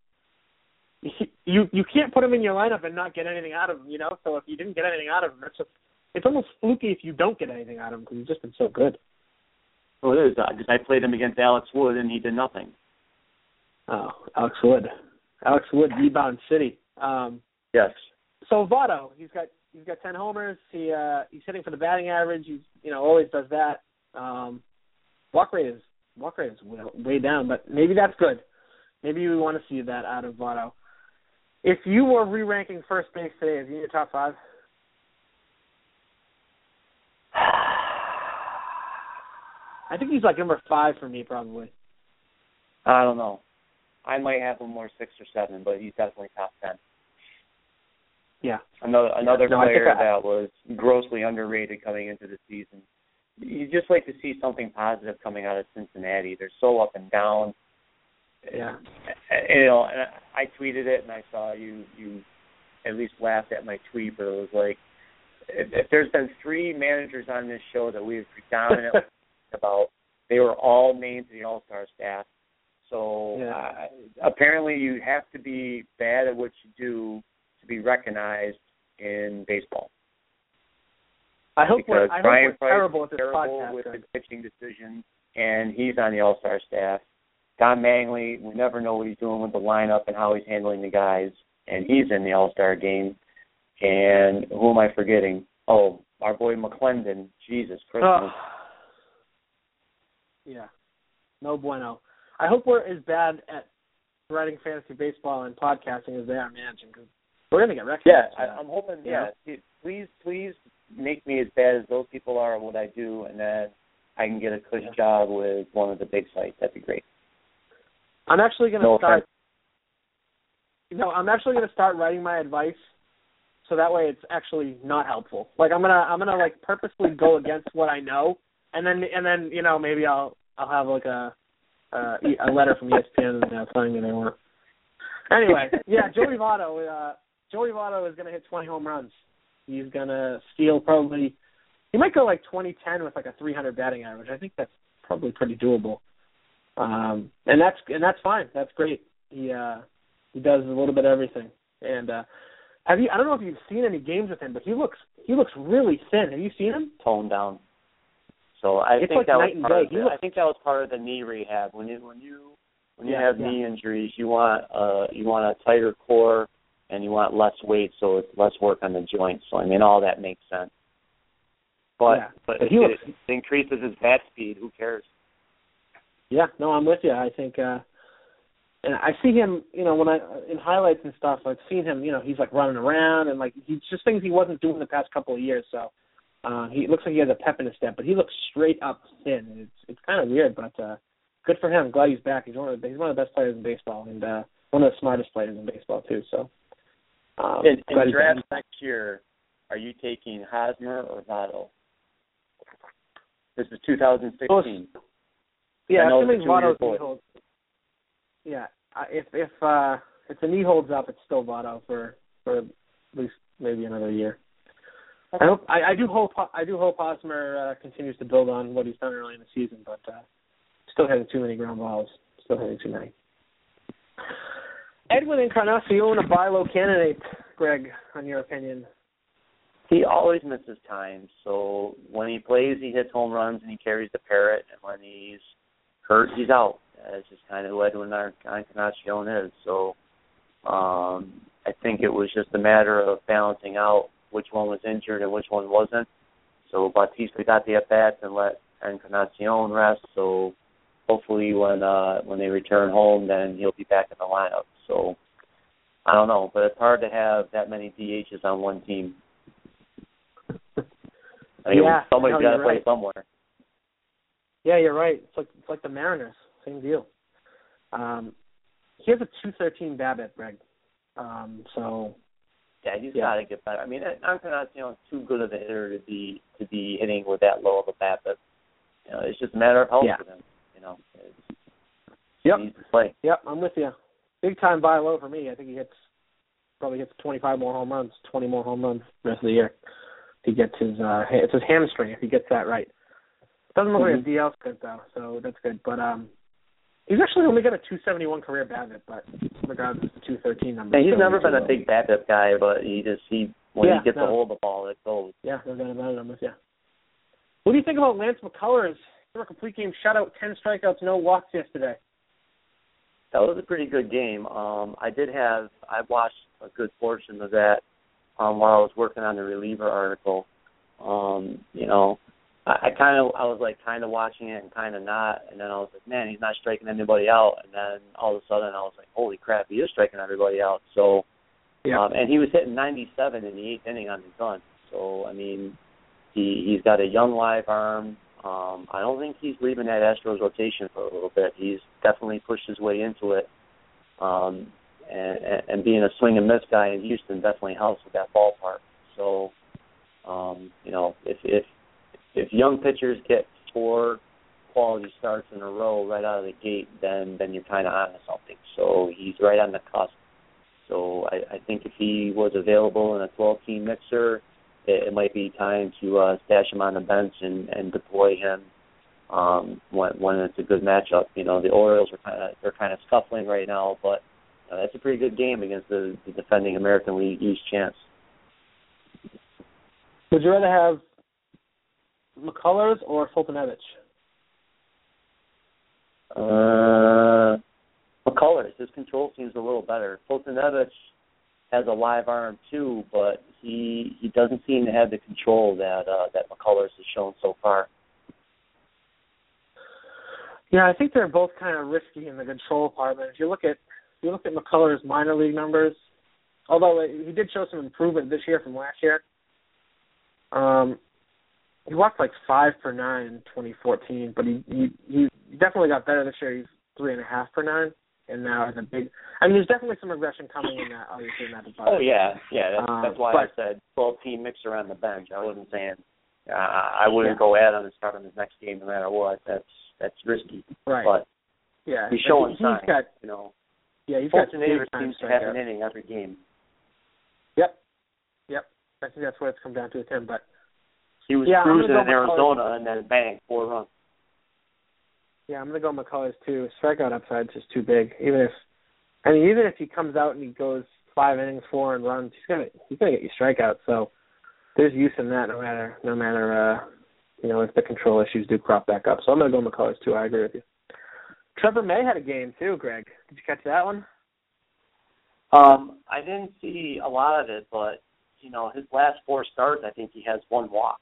You you can't put him in your lineup and not get anything out of him, you know. So if you didn't get anything out of him, it's just, it's almost fluky if you don't get anything out of him because he's just been so good. Well, it is because I played him against Alex Wood and he did nothing. Oh, Alex Wood, Alex Wood, Rebound City. Um, yes. So Votto, he's got he's got ten homers. He uh, he's hitting for the batting average. He's you know always does that. Um, walk rate is walk rate is way, way down, but maybe that's good. Maybe we want to see that out of Votto. If you were re-ranking first base today, is he in your top five? I think he's like number five for me, probably. I don't know. I might have him more six or seven, but he's definitely top ten. Yeah. Another another yeah. no, player I... that was grossly underrated coming into the season. You just like to see something positive coming out of Cincinnati. They're so up and down. Yeah. You know, and I tweeted it, and I saw you you at least laughed at my tweet, but it was like, if, if there's been three managers on this show that we've predominantly about, they were all named to the All-Star staff. So yeah. uh, apparently you have to be bad at what you do to be recognized in baseball. I hope because we're, I Brian hope we're Price terrible at this terrible podcast. with right? his pitching decisions, and he's on the All-Star staff. Don Mangley, we never know what he's doing with the lineup and how he's handling the guys. and he's in the All-Star game. And who am I forgetting? Oh, our boy McClendon. Jesus Christmas. Oh. Yeah. No bueno. I hope we're as bad at writing fantasy baseball and podcasting as they are managing, because we're going to get recognized. Yeah, I, I'm hoping, yeah. yeah. Please, please make me as bad as those people are at what I do, and then I can get a cush yeah. job with one of the big sites. That'd be great. I'm actually going to no start. You know, I'm actually going to start writing my advice, so that way it's actually not helpful. Like I'm gonna, I'm gonna like purposely go against what I know, and then, and then, you know, maybe I'll, I'll have like a, uh, a letter from E S P N uh, telling me they were. Anyway, yeah, Joey Votto. Uh, Joey Votto is going to hit twenty home runs. He's going to steal probably. He might go like twenty ten with like a three hundred batting average. I think that's probably pretty doable. Um, and that's and that's fine. That's great. He uh, he does a little bit of everything. And uh, have you? I don't know if you've seen any games with him, but he looks he looks really thin. Have you seen him? Toned down. So I it's think like that night was part of the, the, looks, I think that was part of the knee rehab. When you when you when you yeah, have yeah. knee injuries, you want uh you want a tighter core and you want less weight, so it's less work on the joints. So I mean, all that makes sense. But yeah. but, but if he it, looks, it increases his bat speed, who cares? Yeah, no, I'm with you. I think, uh, and I see him, you know, when I in highlights and stuff, I've seen him, you know, he's like running around and like he's just things he wasn't doing the past couple of years. So uh, he looks like he has a pep in his step, but he looks straight up thin. And it's it's kind of weird, but uh, good for him. Glad he's back. He's one of the, he's one of the best players in baseball and uh, one of the smartest players in baseball too. So um, in, in draft next year, are you taking Hosmer or Votto? This is two thousand sixteen. Oh, yeah, assuming Votto's knee holds. Yeah, if if uh, if the knee holds up, it's still Votto for, for at least maybe another year. Okay. I hope I, I do hope I do hope Hosmer uh, continues to build on what he's done early in the season, but uh, still hitting too many ground balls. Still hitting too many. Edwin Encarnacion, a buy low candidate. Greg, on your opinion? He always misses time. So when he plays, he hits home runs and he carries the parrot, and when he's hurt, he's out. That's just kind of what Edwin Encarnacion is. So um, I think it was just a matter of balancing out which one was injured and which one wasn't. So Bautista got the at-bats and let Encarnacion rest. So hopefully when uh, when they return home, then he'll be back in the lineup. So I don't know, but it's hard to have that many D Hs on one team. I mean, yeah, somebody's no, got to play right. somewhere. Yeah, you're right. It's like it's like the Mariners, same deal. Um, he has a two thirteen BABIP, Greg. Um, so yeah, he's yeah. got to get better. I mean, Encarnacion is too good of a hitter to be to be hitting with that low of a BABIP. You know, it's just a matter of health yeah. for them. You know, it's, yep. he needs to play. Yep, I'm with you. Big time buy low for me. I think he hits probably hits twenty-five more home runs, twenty more home runs the rest of the year. He gets his uh, it's his hamstring if he gets that right. Doesn't look mm-hmm. like a D L script though, so that's good. But um, he's actually only got a two seventy-one career BABIP, but regardless of the two thirteen number. Yeah, he's never been a big BABIP guy, but he just he when yeah, he gets no. a hold of the ball, it goes. Yeah, no doubt about it. I'm with you. What do you think about Lance McCullers? For a complete game shutout, ten strikeouts, no walks yesterday. That was a pretty good game. Um, I did have I watched a good portion of that um, while I was working on the reliever article. Um, you know, I, I kind of I was like kind of watching it and kind of not, and then I was like, man, he's not striking anybody out. And then all of a sudden I was like, holy crap, he is striking everybody out. So, yeah. um, and he was hitting ninety-seven in the eighth inning on his gun. So I mean, he he's got a young live arm. Um, I don't think he's leaving that Astros rotation for a little bit. He's definitely pushed his way into it. Um, and, and being a swing and miss guy in Houston definitely helps with that ballpark. So, um, you know, if, if if young pitchers get four quality starts in a row right out of the gate, then then you're kind of on to something. So he's right on the cusp. So I, I think if he was available in a twelve-team mixer, it might be time to uh, stash him on the bench and, and deploy him um, when, when it's a good matchup. You know, the Orioles are kind of they're kind of scuffling right now, but uh, that's a pretty good game against the, the defending American League East champs. Would you rather have McCullers or Fultonevich? Uh, McCullers. His control seems a little better. Fultonevich, has a live arm too, but he he doesn't seem to have the control that uh, that McCullers has shown so far. Yeah, I think they're both kind of risky in the control part. If you look at if you look at McCullers' minor league numbers, although he did show some improvement this year from last year, um, he walked like five per nine in twenty fourteen, but he, he he definitely got better this year. He's three and a half per nine, and now has a big. I mean, there's definitely some regression coming in that. Obviously, in that department. Oh yeah, yeah. That's, um, that's why but, I said twelve team mixer on the bench. I wasn't saying uh, I wouldn't yeah. go at him and start him his next game no matter what. That's that's risky. Right. But yeah, he's showing he's signs. Got, you know. Yeah, he's Fulton got Davis big seems to time have an inning every game. Yep. Yep. I think that's what it's come down to with him. But he was yeah, cruising go in Arizona and then bang, four runs. Yeah, I'm gonna go McCullers too. Strikeout upside's just too big. Even if I mean, even if he comes out and he goes five innings, four and runs, he's gonna he's gonna get you strikeouts. So there's use in that, no matter no matter uh, you know if the control issues do crop back up. So I'm gonna go McCullers too. I agree with you. Trevor May had a game too, Greg. Did you catch that one? Um, I didn't see a lot of it, but you know his last four starts, I think he has one walk.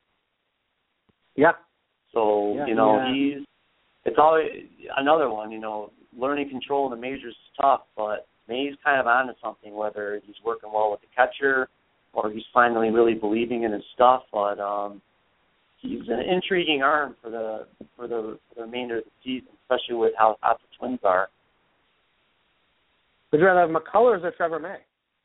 Yeah. So yeah, you know yeah. he's it's always another one. You know, learning control in the majors is tough, but May's kind of onto something. Whether he's working well with the catcher or he's finally really believing in his stuff, but um, he's an intriguing arm for the for the, for the remainder of the season, especially with how hot the Twins are. Would you rather have McCullers or Trevor May?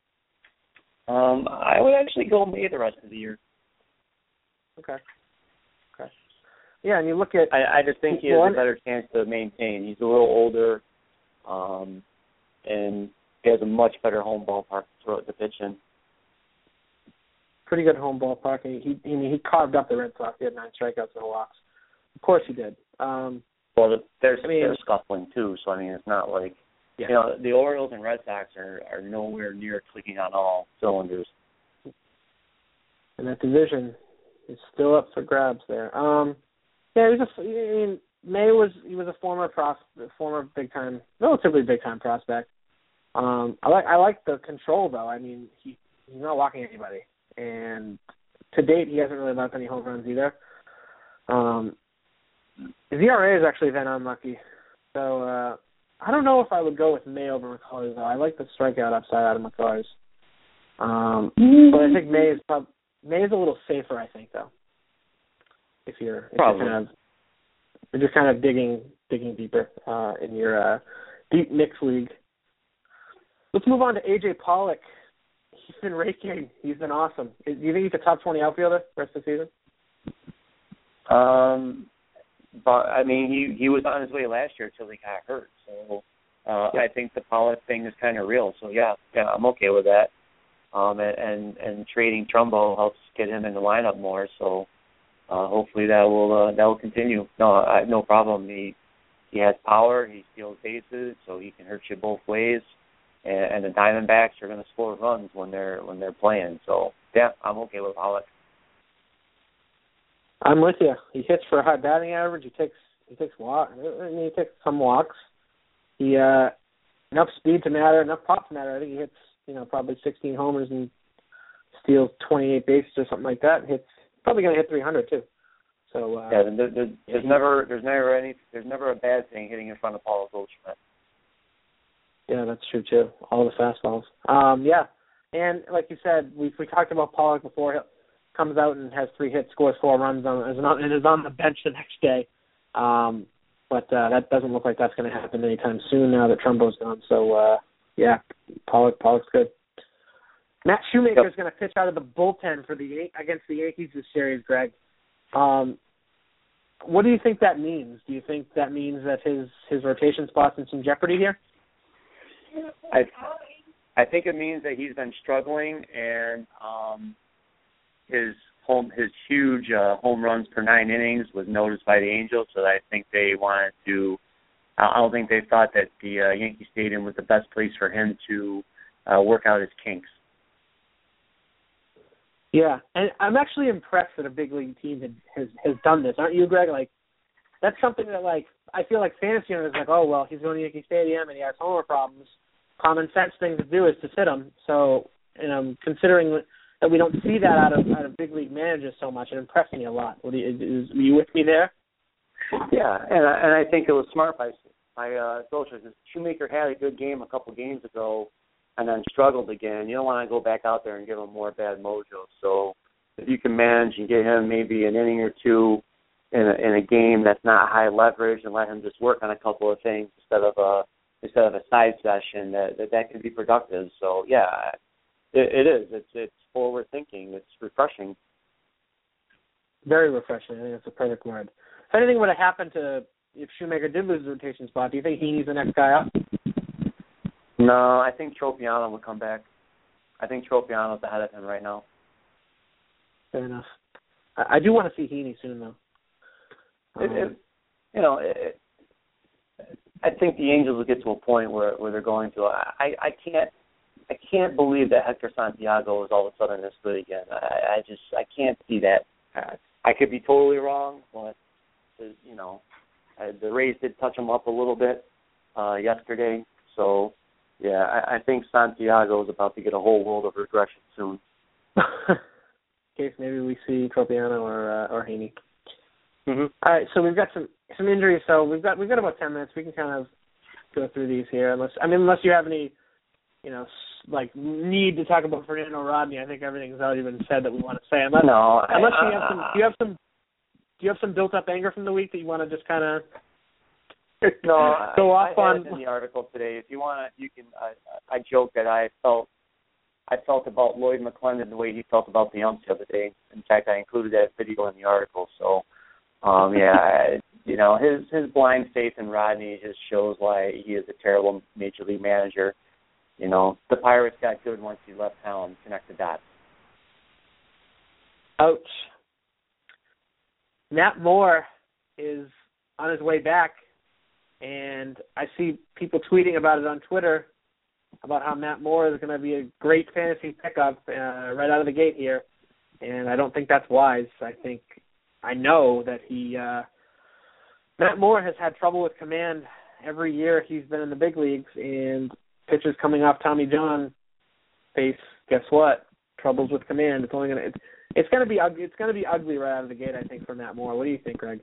Um, I would actually go May the rest of the year. Okay. Okay. Yeah, and you look at... I, I just think he has a better chance to maintain. He's a little older, um, and he has a much better home ballpark to throw it to pitch in. Pretty good home ballpark. He, he, he carved up the Red Sox. He had nine strikeouts, no walks. Of course he did. Um, well, they're, I mean, they're scuffling, too, so, I mean, it's not like... Yeah. You know, the Orioles and Red Sox are, are nowhere near clicking on all cylinders. And that division is still up for grabs there. Um, yeah, he was a, I mean, May was he was a former pros, former big time, relatively big time prospect. Um, I like I like the control though. I mean, he he's not walking anybody, and to date he hasn't really left any home runs either. Um, his E R A has actually been unlucky, so. Uh, I don't know if I would go with May over McCullers, though. I like the strikeout upside out of McCullers. Um, but I think May is prob- May is a little safer, I think, though. If you're, if you're kind of you're just kind of digging digging deeper uh, in your uh, deep mix league. Let's move on to A J Pollock. He's been raking. He's been awesome. Do you think he's a top twenty outfielder the rest of the season? Um. But I mean, he he was on his way last year until he got hurt. So uh, yeah. I think the Pollock thing is kind of real. So yeah, yeah, I'm okay with that. Um, and, and and trading Trumbo helps get him in the lineup more. So uh, hopefully that will uh, that will continue. No, I have no problem. He he has power. He steals bases, so he can hurt you both ways. And, and the Diamondbacks are going to score runs when they're when they're playing. So yeah, I'm okay with Pollock. I'm with you. He hits for a high batting average. He takes he takes walk. I mean, he takes some walks. He uh, enough speed to matter, enough pop to matter. I think he hits you know probably sixteen homers and steals twenty-eight bases or something like that. Hits probably going to hit three hundred too. So uh, yeah, there, there, there's never there's never any there's never a bad thing hitting in front of Paul Goldschmidt. Yeah, that's true too. All the fastballs. Um, yeah, and like you said, we we talked about Pollock before. He comes out and has three hits, scores four runs, on, and is on the bench the next day. Um, but uh, that doesn't look like that's going to happen anytime soon now that Trumbo's gone. So uh, yeah, Pollock Pollock's good. Matt Shoemaker is yep. going to pitch out of the bullpen for the against the Yankees this series, Greg. Um, what do you think that means? Do you think that means that his his rotation spot's in some jeopardy here? I I think it means that he's been struggling, and um, his home his huge uh, home runs per nine innings was noticed by the Angels. So I think they wanted to. I don't think they thought that the uh, Yankee Stadium was the best place for him to uh, work out his kinks. Yeah, and I'm actually impressed that a big league team had, has has done this. Aren't you, Greg? Like, that's something that, like, I feel like fantasy owners are like, oh, well, he's going to Yankee Stadium and he has homer problems. common sense thing to do is to sit him. So, you know, considering that we don't see that out of out of big league managers so much, it impressed me a lot. What do you, is, were you with me there? Yeah, and I, and I think it was smart by by uh, Solskjaer. Shoemaker had a good game a couple games ago, and then struggled again. You don't want to go back out there and give him more bad mojo. So if you can manage and get him maybe an inning or two in a, in a game that's not high leverage, and let him just work on a couple of things instead of a instead of a side session, that that, that can be productive. So yeah, it, it is. It's it's forward thinking. It's refreshing. Very refreshing. I think that's a perfect word. If anything would have happened to if Shoemaker did lose the rotation spot, do you think Heaney's the next guy up? No, I think Tropiano would come back. I think Tropiano's ahead of him right now. Fair enough. I, I do want to see Heaney soon, though. Um, it, it, you know, it, I think the Angels will get to a point where, where they're going to. I, I can't I can't believe that Hector Santiago is all of a sudden this good again. I, I just I can't see that. I could be totally wrong, but you know, the Rays did touch him up a little bit uh, yesterday. So yeah, I, I think Santiago is about to get a whole world of regression soon. In case maybe we see Tropiano or uh, or Heaney. Mm-hmm. All right, so we've got some some injuries. So we've got we've got about ten minutes. We can kind of go through these here, unless I mean unless you have any, you know, like need to talk about Fernando Rodney. I think everything's already been said that we want to say. Unless no, unless I, you have some, do you have some, do you have some built up anger from the week that you want to just kind of no go I, off I on? had it in the article today. If you want to, you can. I, I joke that I felt I felt about Lloyd McClendon the way he felt about the umps the other day. In fact, I included that video in the article. So. Um, yeah, I, you know, his his blind faith in Rodney just shows why he is a terrible major league manager. You know, the Pirates got good once he left town. Connect the dots. Ouch. Matt Moore is on his way back, and I see people tweeting about it on Twitter about how Matt Moore is going to be a great fantasy pickup uh, right out of the gate here, and I don't think that's wise. I think. I know that he, uh, Matt Moore has had trouble with command every year he's been in the big leagues, and pitchers coming off Tommy John face, guess what? Troubles with command. It's only gonna, it's, it's gonna be, it's gonna be ugly right out of the gate, I think, for Matt Moore. What do you think, Greg?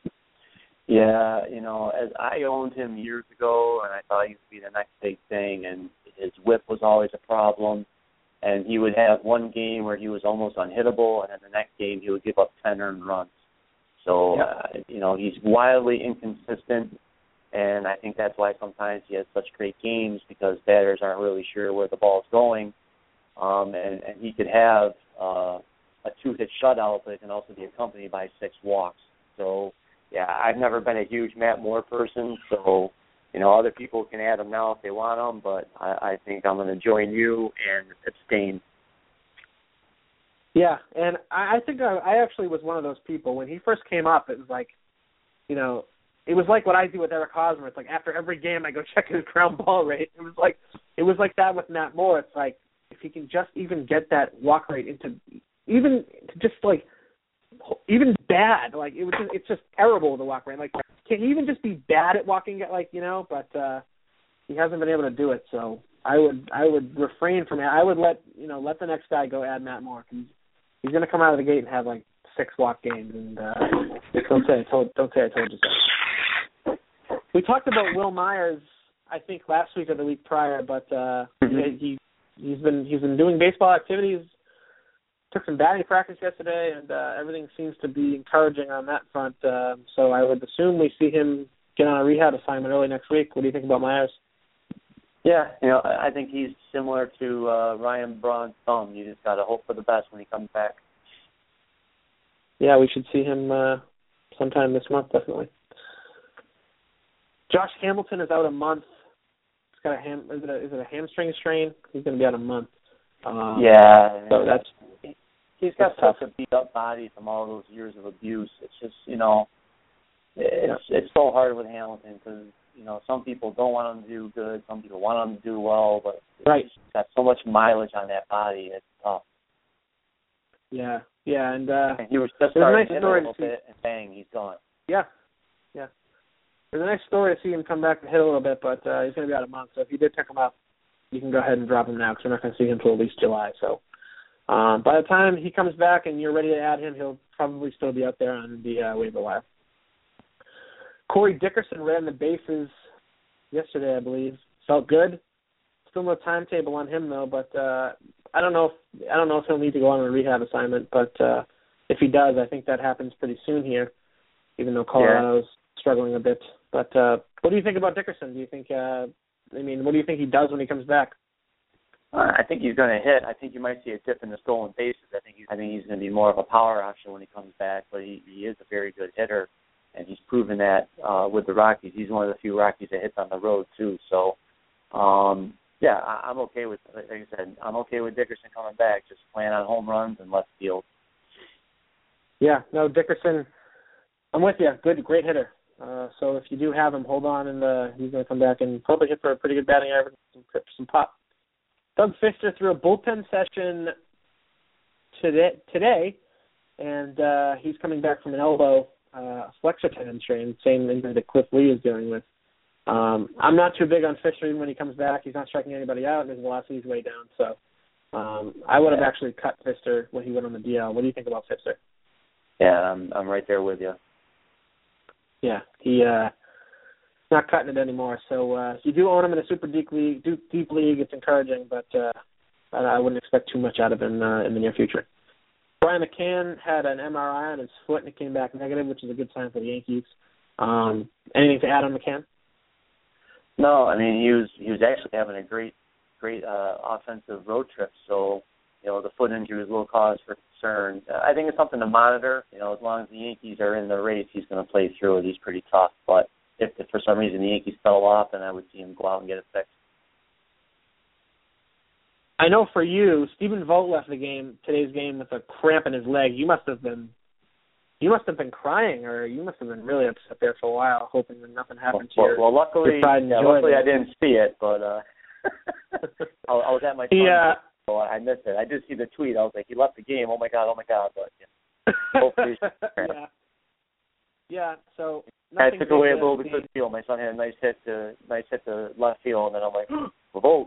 Yeah, you know, as I owned him years ago, and I thought he would be the next big thing, and his whip was always a problem. And he would have one game where he was almost unhittable, and then the next game he would give up ten earned runs. So, yep. uh, you know, he's wildly inconsistent, and I think that's why sometimes he has such great games, because batters aren't really sure where the ball's going. Um, and, and he could have uh, a two-hit shutout, but it can also be accompanied by six walks. So, yeah, I've never been a huge Matt Moore person, so... You know, other people can add them now if they want them, but I, I think I'm going to join you and abstain. Yeah, and I, I think I, I actually was one of those people. When he first came up, it was like, you know, it was like what I do with Eric Hosmer. It's like after every game I go check his ground ball rate. It was like it was like that with Matt Moore. It's like if he can just even get that walk rate into even just like even bad, like it was just, it's just terrible the walk rate. Like can he even just be bad at walking, like, you know, but uh, he hasn't been able to do it. So I would I would refrain from it. I would let, you know, let the next guy go add Matt Moore. He's, he's going to come out of the gate and have like six walk games. And uh, don't say I told don't say I told you so. We talked about Will Myers, I think last week or the week prior, but uh, mm-hmm. he he's been he's been doing baseball activities. Took some batting practice yesterday, and uh, everything seems to be encouraging on that front. Uh, so I would assume we see him get on a rehab assignment early next week. What do you think about Myers? Yeah, you know, I think he's similar to uh, Ryan Braun's thumb. You just got to hope for the best when he comes back. Yeah, we should see him uh, sometime this month, definitely. Josh Hamilton is out a month. He's got a ham. Is it a, is it a hamstring strain? He's going to be out a month. Um, yeah. So that's. He's got such a beat-up body from all those years of abuse. It's just, you know, it's it's so hard with Hamilton because, you know, some people don't want him to do good, some people want him to do well, but right. He's got so much mileage on that body, it's tough. Yeah, yeah, and, uh, and he was just starting nice to hit a little bit, and bang, he's gone. Yeah, yeah. There's a nice story to see him come back and hit a little bit, but uh, he's going to be out a month, so if you did pick him up, you can go ahead and drop him now because we're not going to see him until at least July. So um, by the time he comes back and you're ready to add him, he'll probably still be out there on the uh, waiver wire. Corey Dickerson ran the bases yesterday, I believe. Felt good. Still no timetable on him though, but uh, I don't know if I don't know if he'll need to go on a rehab assignment. But uh, if he does, I think that happens pretty soon here, even though Colorado's yeah. struggling a bit. But uh, what do you think about Dickerson? Do you think? Uh, I mean, what do you think he does when he comes back? Uh, I think he's going to hit. I think you might see a dip in the stolen bases. I think he's, I think he's going to be more of a power option when he comes back. But he, he is a very good hitter, and he's proven that uh, with the Rockies. He's one of the few Rockies that hits on the road too. So, um, yeah, I, I'm okay with. Like I said, I'm okay with Dickerson coming back. Just playing on home runs and left field. Yeah, no, Dickerson. I'm with you. Good, great hitter. Uh, so if you do have him, hold on, and uh, he's going to come back and probably hit for a pretty good batting average, some trips, some pop. Doug Fister threw a bullpen session today, today and uh, he's coming back from an elbow, uh, flexor tendon strain, same injury that Cliff Lee is dealing with. Um, I'm not too big on Fister even when he comes back. He's not striking anybody out, and his velocity is way down. So um, I would have yeah. actually cut Fister when he went on the D L. What do you think about Fister? Yeah, I'm I'm right there with you. Yeah, he uh, not cutting it anymore. So uh, if you do own him in a super deep league, deep, deep league, it's encouraging, but uh, I wouldn't expect too much out of him uh, in the near future. Brian McCann had an M R I on his foot and it came back negative, which is a good sign for the Yankees. Um, anything to add on McCann? No, I mean he was he was actually having a great great uh, offensive road trip. So you know the foot injury was a little cause for concern. Uh, I think it's something to monitor. You know, as long as the Yankees are in the race, he's going to play through it. He's pretty tough. But if, if for some reason the Yankees fell off, then I would see him go out and get it fixed. I know for you, Stephen Vogt left the game today's game with a cramp in his leg. You must have been, you must have been crying, or you must have been really upset there for a while, hoping that nothing happened well, to your, well, luckily, your pride and yeah, joy. luckily I didn't see it, but uh, I, I was at my son's yeah. so I missed it. I did see the tweet. I was like, he left the game. Oh my god, oh my god. But yeah, hopefully, yeah, yeah. So I took away a little the bit of the field. My son had a nice hit to nice hit to left field, and then I'm like, Vogt.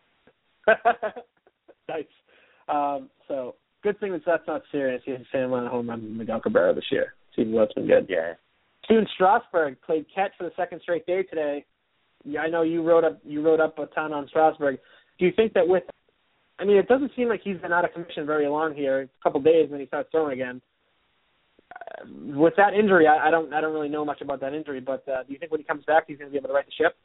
Nice. Um, so good thing that that's not serious. He has the same amount of home runs as Miguel Cabrera this year. Stephen Vogt's been good. Yeah. Steven Strasburg played catch for the second straight day today. Yeah, I know you wrote up you wrote up a ton on Strasburg. Do you think that with I mean, it doesn't seem like he's been out of commission very long here. A couple of days, and then he starts throwing again. Uh, with that injury, I, I don't, I don't really know much about that injury. But uh, do you think when he comes back, he's going to be able to right the ship?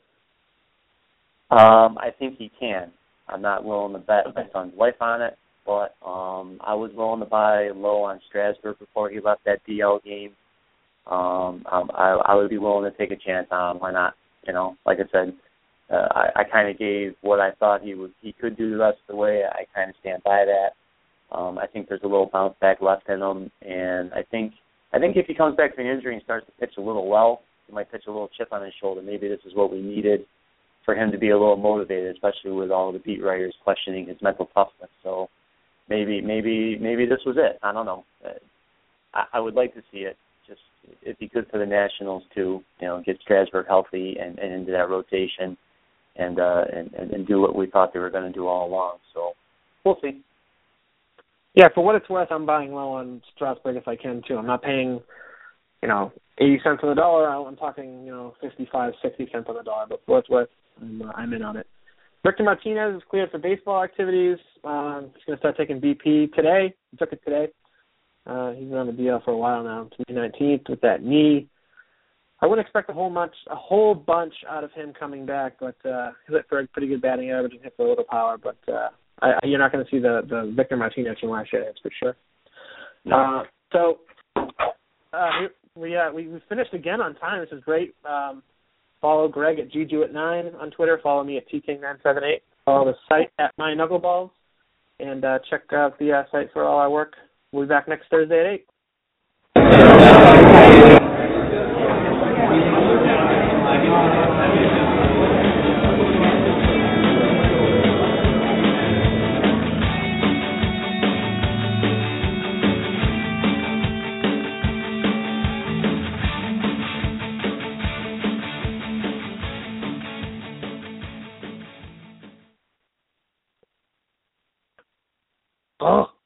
Um, I think he can. I'm not willing to bet my son's life on it, but um, I was willing to buy low on Strasburg before he left that D L game. Um, um, I, I would be willing to take a chance on him. Why not? You know, like I said. Uh, I, I kind of gave what I thought he would he could do the rest of the way. I kind of stand by that. Um, I think there's a little bounce back left in him, and I think I think if he comes back from an injury and starts to pitch a little well, he might pitch a little chip on his shoulder. Maybe this is what we needed for him to be a little motivated, especially with all the beat writers questioning his mental toughness. So maybe maybe maybe this was it. I don't know. I, I would like to see it. Just it'd be good for the Nationals to you know get Strasburg healthy and, and into that rotation. And, uh, and and do what we thought they were going to do all along. So we'll see. Yeah, for what it's worth, I'm buying low on Strasburg if I can too. I'm not paying, you know, eighty cents on the dollar. I'm talking, you know, fifty-five, sixty cents on the dollar. But for what it's worth, I'm, uh, I'm in on it. Victor Martinez is cleared for baseball activities. Um, he's going to start taking B P today. He took it today. Uh, he's been on the D L for a while now, to May nineteenth with that knee. I wouldn't expect a whole much, a whole bunch out of him coming back, but uh, he hit for a pretty good batting average and hit for a little power. But uh, I, you're not going to see the, the Victor Martinez from last year, that's for sure. No. Uh, so uh, we uh, we we finished again on time. This is great. Um, follow Greg at G J at nine on Twitter. Follow me at T King nine seven eight. Follow the site at My Knuckleballs, and uh, check out the uh, site for all our work. We'll be back next Thursday at eight. Oh.